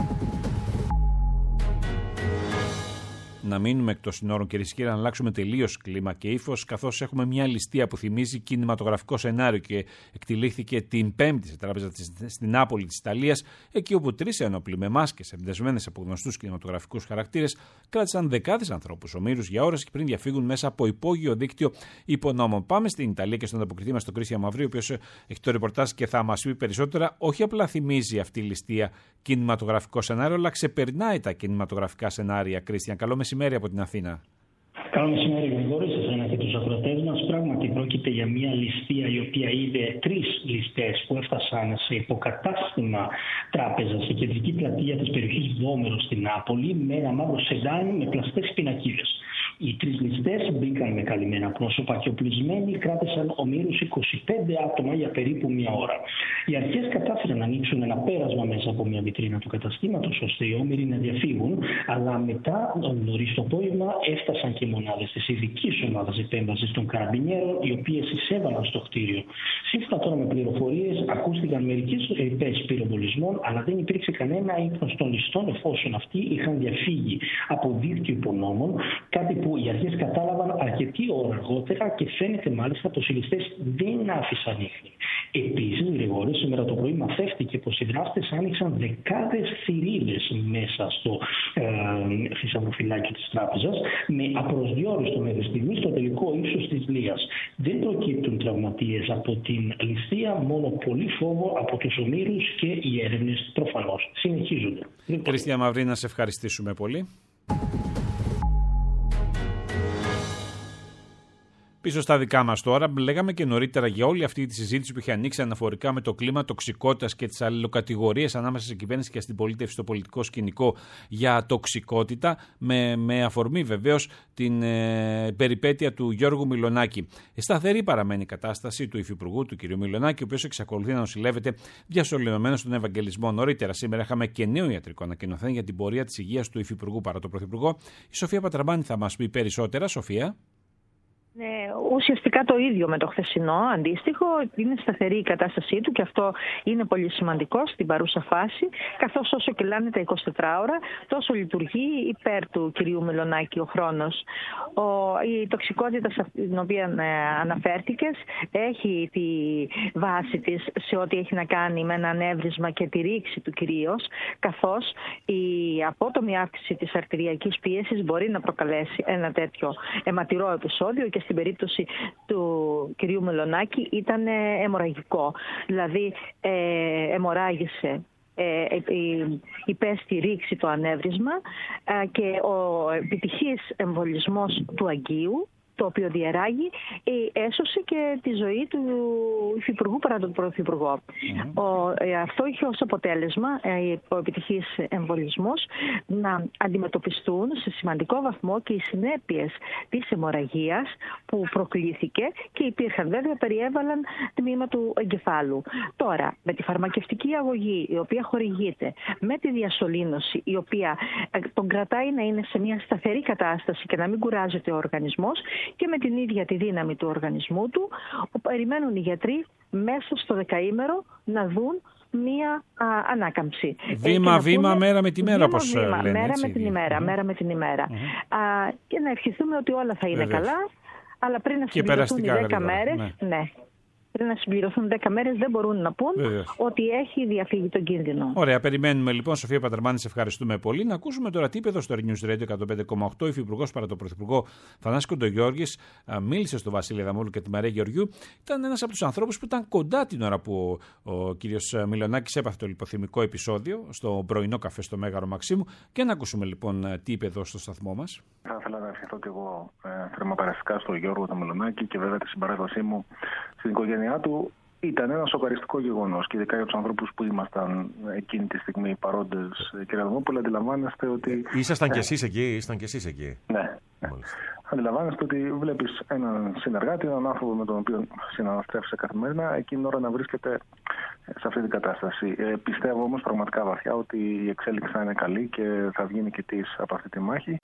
Να μείνουμε εκτός συνόρων, κυρίες και κύριοι, να αλλάξουμε τελείως κλίμα και ύφος, καθώς έχουμε μια ληστεία που θυμίζει κινηματογραφικό σενάριο και εκτυλίχθηκε την Πέμπτη σε τράπεζα στην Νάπολη της Ιταλίας, εκεί όπου 3 ένοπλοι με μάσκες εμπνευσμένες από γνωστούς κινηματογραφικούς χαρακτήρες κράτησαν δεκάδες ανθρώπους ομήρους για ώρες και πριν διαφύγουν μέσα από υπόγειο δίκτυο υπονόμων. Πάμε στην Ιταλία και στον ανταποκριτή μας, τον Κρίστιαν Μαυρί, ο οποίος έχει το ρεπορτάζ και θα μας πει περισσότερα. Όχι απλά θυμίζει αυτή η ληστεία κινηματογραφικό σενάριο, αλλά ξεπερνάει τα κινηματογραφικά σενάρια. Κρίστιαν, καλό μεσημέρι από την Αθήνα. Καλό μεσημέρι, Γρηγόρη, σε εσένα και τους ακροατές μας. Πράγματι, πρόκειται για μια ληστεία η οποία είδε 3 ληστές που έφτασαν σε υποκατάστημα τράπεζα σε κεντρική πλατεία της περιοχής Βόμερο στην Νάπολη με ένα μαύρο σεντάνι με πλαστές πινακίδες. Οι 3 ληστές μπήκαν με καλυμμένα πρόσωπα και οπλισμένοι κράτησαν ομήρους 25 άτομα για περίπου 1 ώρα. Οι αρχές κατάφεραν να ανοίξουν ένα πέρασμα μέσα από μια βιτρίνα του καταστήματος ώστε οι όμηροι να διαφύγουν, αλλά μετά, νωρίς το απόγευμα, έφτασαν και μονάδες της ειδικής ομάδας επέμβασης των καραμπινιέρων, οι οποίες εισέβαλαν στο κτίριο. Σύμφωνα τώρα με πληροφορίες, ακούστηκαν μερικές ρηπές πυροβολισμών, αλλά δεν υπήρξε κανένα ύπνος των ληστών, εφόσον αυτοί είχαν διαφύγει από δίκτυο υπονόμων, κάτι που οι αρχές κατάλαβαν αρκετή ώρα αργότερα και φαίνεται μάλιστα πως οι ληστές δεν άφησαν ίχνη. Επίσης, Γρηγόρη, σήμερα το πρωί μαθεύτηκε πως οι δράστες άνοιξαν δεκάδες θηρίδες μέσα στο θησαυροφυλάκιο της τράπεζας με απροσδιόριστο μέχρι στιγμή στο τελικό ύψος της λίας. Δεν προκύπτουν τραυματίες από την ληστεία, μόνο πολύ φόβο από τους ομήρους και οι έρευνες προφανώς συνεχίζονται. Κρίστιαν Μαυρί, να σε ευχαριστήσουμε πολύ. Πίσω στα δικά μας τώρα, λέγαμε και νωρίτερα για όλη αυτή τη συζήτηση που είχε ανοίξει αναφορικά με το κλίμα τοξικότητας και τις αλληλοκατηγορίες ανάμεσα στην κυβέρνηση και στην πολίτευση στο πολιτικό σκηνικό για τοξικότητα, με αφορμή βεβαίως την περιπέτεια του Γιώργου Μιλονάκη. Σταθερή παραμένει η κατάσταση του υφυπουργού, του κ. Μιλονάκη, ο οποίος εξακολουθεί να νοσηλεύεται διασωληνωμένος στον Ευαγγελισμό. Νωρίτερα σήμερα είχαμε και νέο ιατρικό ανακοινωθέν για την πορεία της υγείας του υφυπουργού παρά τον πρωθυπουργό. Η Σοφία Πατραμπάνη θα μας πει περισσότερα. Σοφία. Ουσιαστικά το ίδιο με το χθεσινό, αντίστοιχο, είναι σταθερή η κατάστασή του και αυτό είναι πολύ σημαντικό στην παρούσα φάση, καθώς όσο κυλάνε τα 24 ώρα, τόσο λειτουργεί υπέρ του κυρίου Μηλονάκη ο χρόνος. Η τοξικότητα στην οποία αναφέρθηκες έχει τη βάση της σε ό,τι έχει να κάνει με ένα ανέβρισμα και τη ρήξη του κυρίως, καθώς η απότομη αύξηση της αρτηριακής πίεσης μπορεί να προκαλέσει ένα τέτοιο αιματηρό επεισόδιο και στην περίπτωση του κυρίου Μηλονάκη ήταν αιμορραγικό. Δηλαδή αιμορράγησε, υπέστη ρήξη το ανέβρισμα και ο επιτυχής εμβολισμός του αγκίου, το οποίο διεράγει, έσωσε και τη ζωή του υφυπουργού παρά τον πρωθυπουργό. Αυτό είχε ως αποτέλεσμα ο επιτυχής εμβολισμός να αντιμετωπιστούν σε σημαντικό βαθμό και οι συνέπειες της αιμορραγίας που προκλήθηκε και υπήρχαν, βέβαια περιέβαλαν τμήμα του εγκεφάλου. Τώρα, με τη φαρμακευτική αγωγή η οποία χορηγείται, με τη διασωλήνωση η οποία τον κρατάει να είναι σε μια σταθερή κατάσταση και να μην κουράζεται ο οργανισμός, και με την ίδια τη δύναμη του οργανισμού του, περιμένουν οι γιατροί μέσα στο δεκαήμερο να δουν μία ανάκαμψη. Βήμα-βήμα, μέρα με τη μέρα, όπως λένε. Μέρα με την ημέρα. Και να ευχηθούμε ότι όλα θα είναι καλά, αλλά πριν να συμπληρωθούν οι 10 μέρες... Πριν να συμπληρωθούν 10 μέρες δεν μπορούν να πούν ότι έχει διαφύγει τον κίνδυνο. Ωραία, περιμένουμε λοιπόν. Σοφία Πατερμάνη, σε ευχαριστούμε πολύ. Να ακούσουμε τώρα τι είπε εδώ στο News Radio 105,8 ο Υφυπουργός παρά τον Πρωθυπουργό Θανάση Κοντογιώργης. Μίλησε στον Βασίλη Αδαμόπουλο και τη Μαρία Γεωργιού. Ήταν ένας από τους ανθρώπους που ήταν κοντά την ώρα που ο κύριος Μηλονάκης έπαθε το λιποθυμικό επεισόδιο στο πρωινό καφέ στο Μέγαρο Μαξίμου. Και να ακούσουμε λοιπόν τι είπε εδώ στο σταθμό μας. Θα ήθελα να ευχηθώ και εγώ θερμοπαραστικά στον Γιώργο τον Μηλονάκη και βέβαια τη συμπαράστασή μου στην οικογένειά του. Ήταν ένα σοκαριστικό γεγονός και ειδικά για τους ανθρώπους που ήμασταν εκείνη τη στιγμή παρόντες, κύριε Αδαμόπουλε, αντιλαμβάνεστε ότι. Ήσασταν κι εσείς εκεί. Ναι. Αντιλαμβάνεστε ότι βλέπεις έναν συνεργάτη, έναν άνθρωπο με τον οποίο συναναστρέφεσαι καθημερινά, εκείνη την ώρα να βρίσκεται σε αυτή την κατάσταση. Πιστεύω όμως πραγματικά βαθιά ότι η εξέλιξη θα είναι καλή και θα βγει νικητής από αυτή τη μάχη.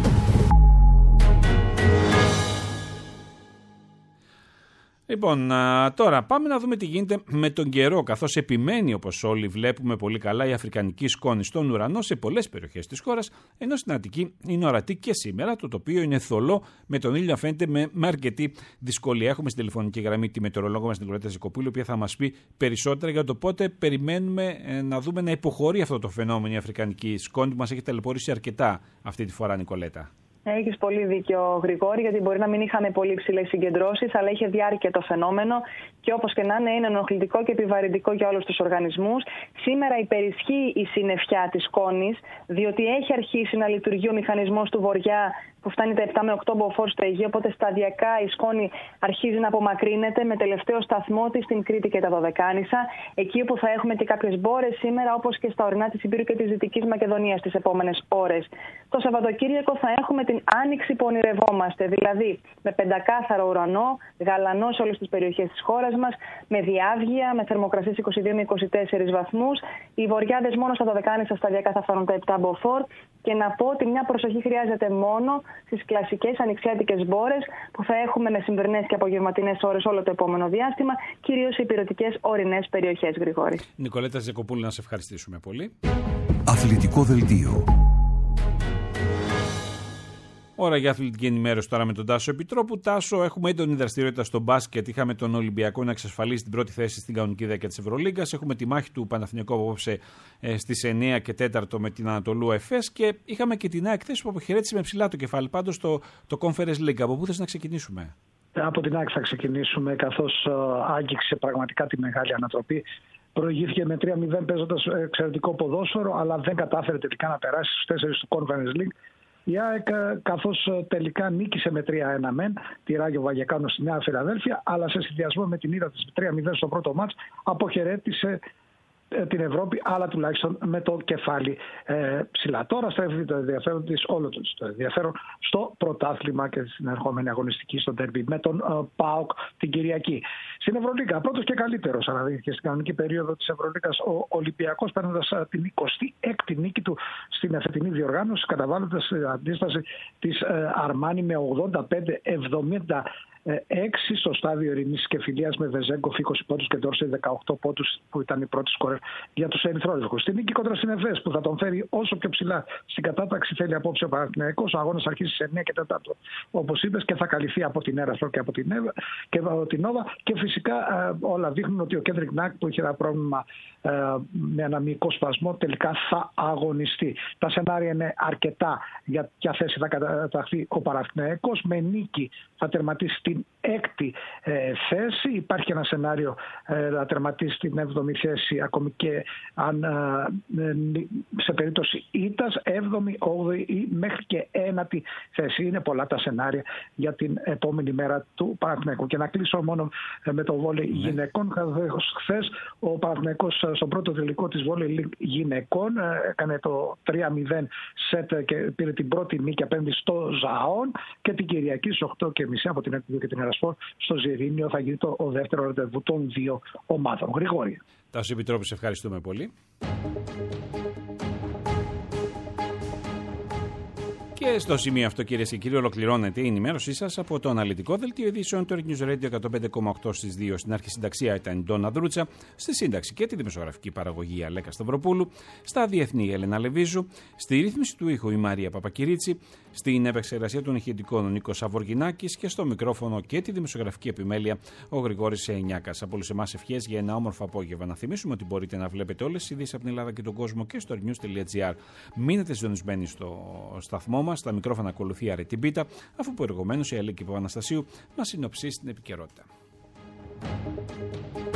Λοιπόν, τώρα πάμε να δούμε τι γίνεται με τον καιρό, καθώς επιμένει, όπως όλοι βλέπουμε πολύ καλά, η αφρικανική σκόνη στον ουρανό σε πολλές περιοχές της χώρας, ενώ στην Αττική είναι ορατή και σήμερα, το τοπίο είναι θολό, με τον ήλιο να φαίνεται με αρκετή δυσκολία. Έχουμε στην τηλεφωνική γραμμή τη μετεωρολόγο μας, την Νικολέτα Ζεκοπούλου, η οποία θα μας πει περισσότερα για το πότε περιμένουμε να δούμε να υποχωρεί αυτό το φαινόμενο, η αφρικανική σκόνη, που μας έχει ταλαιπωρήσει αρκετά αυτή τη φορά, Νικολέτα. Έχεις πολύ δίκιο, Γρηγόρη, γιατί μπορεί να μην είχαμε πολύ ψηλές συγκεντρώσεις, αλλά είχε διάρκεια το φαινόμενο και όπως και να είναι ενοχλητικό και επιβαρυντικό για όλους τους οργανισμούς. Σήμερα υπερισχύει η συννεφιά της σκόνης, διότι έχει αρχίσει να λειτουργεί ο μηχανισμός του βοριά που φτάνει τα 7 με 8 μποφόρ στο Αιγαίο, οπότε σταδιακά η σκόνη αρχίζει να απομακρύνεται με τελευταίο σταθμό της στην Κρήτη και τα Δωδεκάνησα, εκεί όπου θα έχουμε και κάποιες μπόρες σήμερα, όπως και στα ορεινά της Ιππήρου και της Δυτικής Μακεδονίας τις επόμενες ώρες. Το Σαββατοκύριακο θα έχουμε την άνοιξη που ονειρευόμαστε, δηλαδή με πεντακάθαρο ουρανό, γαλανό σε όλες τις περιοχές της χώρας μας, με διάβγεια, με θερμοκρασίες 22 με 24 βαθμούς. Οι βορειάδες μόνο στα Δωδεκάνησα σταδιακά θα φτάνουν τα 7 μποφόρ. Και να πω ότι μια προσοχή χρειάζεται μόνο στις κλασικές ανοιξιάτικες μπόρες που θα έχουμε μεσημβρινές και απογευματινές ώρες όλο το επόμενο διάστημα, κυρίως σε υπηρετικές ορεινές περιοχές, Γρηγόρη. Νικολέτα Ζεκοπούλου, να σε ευχαριστήσουμε πολύ. Αθλητικό δελτίο. Ώρα για αθλητική ενημέρωση τώρα με τον Τάσο Επιτρόπου. Τάσο, έχουμε έντονη δραστηριότητα στο μπάσκετ. Είχαμε τον Ολυμπιακό να εξασφαλίσει την πρώτη θέση στην κανονική δέκεια της Ευρωλίγκας. Έχουμε τη μάχη του Παναθηναϊκού απόψε στις 9 και 4 με την Ανατολού ΕΦΕΣ. Και είχαμε και την ΑΕΚ που αποχαιρέτησε με ψηλά το κεφάλι. Πάντως το Conference League. Από πού θες να ξεκινήσουμε? Από την ΑΕΚ θα ξεκινήσουμε, καθώς άγγιξε πραγματικά τη μεγάλη ανατροπή. Προηγήθηκε με 3-0 παίζοντας εξαιρετικό ποδόσφαιρο, αλλά δεν κατάφερε τελικά να περάσει στους 4 του Conference League. Η ΑΕΚ, καθώς τελικά νίκησε με 3-1 μεν τη Ράγιο Βαγεκάνο στη Νέα Φιλαδέλφια, αλλά σε συνδυασμό με την ήττα της 3-0 στο πρώτο μάτς, αποχαιρέτησε την Ευρώπη, αλλά τουλάχιστον με το κεφάλι ψηλά. Τώρα στρέφει το ενδιαφέρον της, όλο το ενδιαφέρον στο πρωτάθλημα και στην ερχόμενη αγωνιστική στο ντέρμπι με τον ΠΑΟΚ την Κυριακή. Στην Ευρωλίγκα, πρώτος και καλύτερος αναδείχθηκε στην κανονική περίοδο της Ευρωλίγκας ο Ολυμπιακός, παίρνοντας την 26η νίκη του στην εφετινή διοργάνωση, καταβάλλοντας την αντίσταση της Αρμάνι με 85-70. 6 στο στάδιο ειρήνης και φιλίας με Βεζέγκοφ 20 πόντους και Ντόρσεϊ 18 πόντους που ήταν η πρώτη σκορέρ για τους ερυθρόλευκους. Στην νίκη κόντρα στην ΕΦΕΣ που θα τον φέρει όσο πιο ψηλά στην κατάταξη θέλει απόψε ο Παναθηναϊκός. Ο αγώνας αρχίζει σε 9 και 4 όπως είπες και θα καλυφθεί από την Έραστρο και από την Νόβα και φυσικά όλα δείχνουν ότι ο Κέντρικ Νάκ που είχε ένα πρόβλημα με ένα μυϊκό σπασμό τελικά θα αγωνιστεί. Τα σενάρια είναι αρκετά για ποια θέση θα καταταχθεί ο Παναθηναϊκός. Με νίκη θα τερματίσει στην 6η θέση. Υπάρχει ένα σενάριο να τερματίσει στην 7η θέση ακόμη και αν σε περίπτωση ήττας 7η, 8η ή μέχρι και 9η θέση. Είναι πολλά τα σενάρια για την επόμενη μέρα του Παναθηναϊκού. Και να κλείσω μόνο με το βόλεϊ γυναικών. Χθες ο Παναθηναϊκός στον πρώτο τελικό της βόλεϊ γυναικών έκανε το 3-0 σετ και πήρε την πρώτη νίκη απέναντι στο Ζαόν και την Κυριακή στις 8.30 από την Εθνική και την Ερασπορ στο Ζιρήνιο θα γίνει το δεύτερο ραντεβού των δύο ομάδων. Γρηγόρη. Τάσο Επιτρόπου, σε ευχαριστούμε πολύ. Και στο σημείο αυτό, κυρίες και κύριοι, ολοκληρώνεται η ενημέρωσή σας από το αναλυτικό δελτίο ειδήσεων του News Radio 105,8 στις 2. Στην αρχισυνταξία ήταν η Ντόνα Δρούτσα, στη σύνταξη και τη δημοσιογραφική παραγωγή Αλέκα Σταυροπούλου, στα διεθνή η Έλενα Λεβίζου, στη ρύθμιση του ήχου η Μαρία Παπακυρίτσι, στην επεξεργασία των ηχητικών ο Νίκος Σαβοργινάκης και στο μικρόφωνο και τη δημοσιογραφική επιμέλεια ο Γρηγόρης Σεϊνιάκας. Από όλους εμάς ευχές για ένα όμορφο απόγευμα. Να θυμίσουμε ότι μπορείτε να βλέπετε όλες τις ειδήσεις από την Ελλάδα και τον κόσμο και στο news.gr. Μείνετε συντονισμένοι στο σταθμό μας. Στα μικρόφωνα ακολουθεί η Αρετή Μπίτα, αφού προηγουμένως η Αλίκη Παπαναστασίου μας συνοψίσει την επικαιρότητα.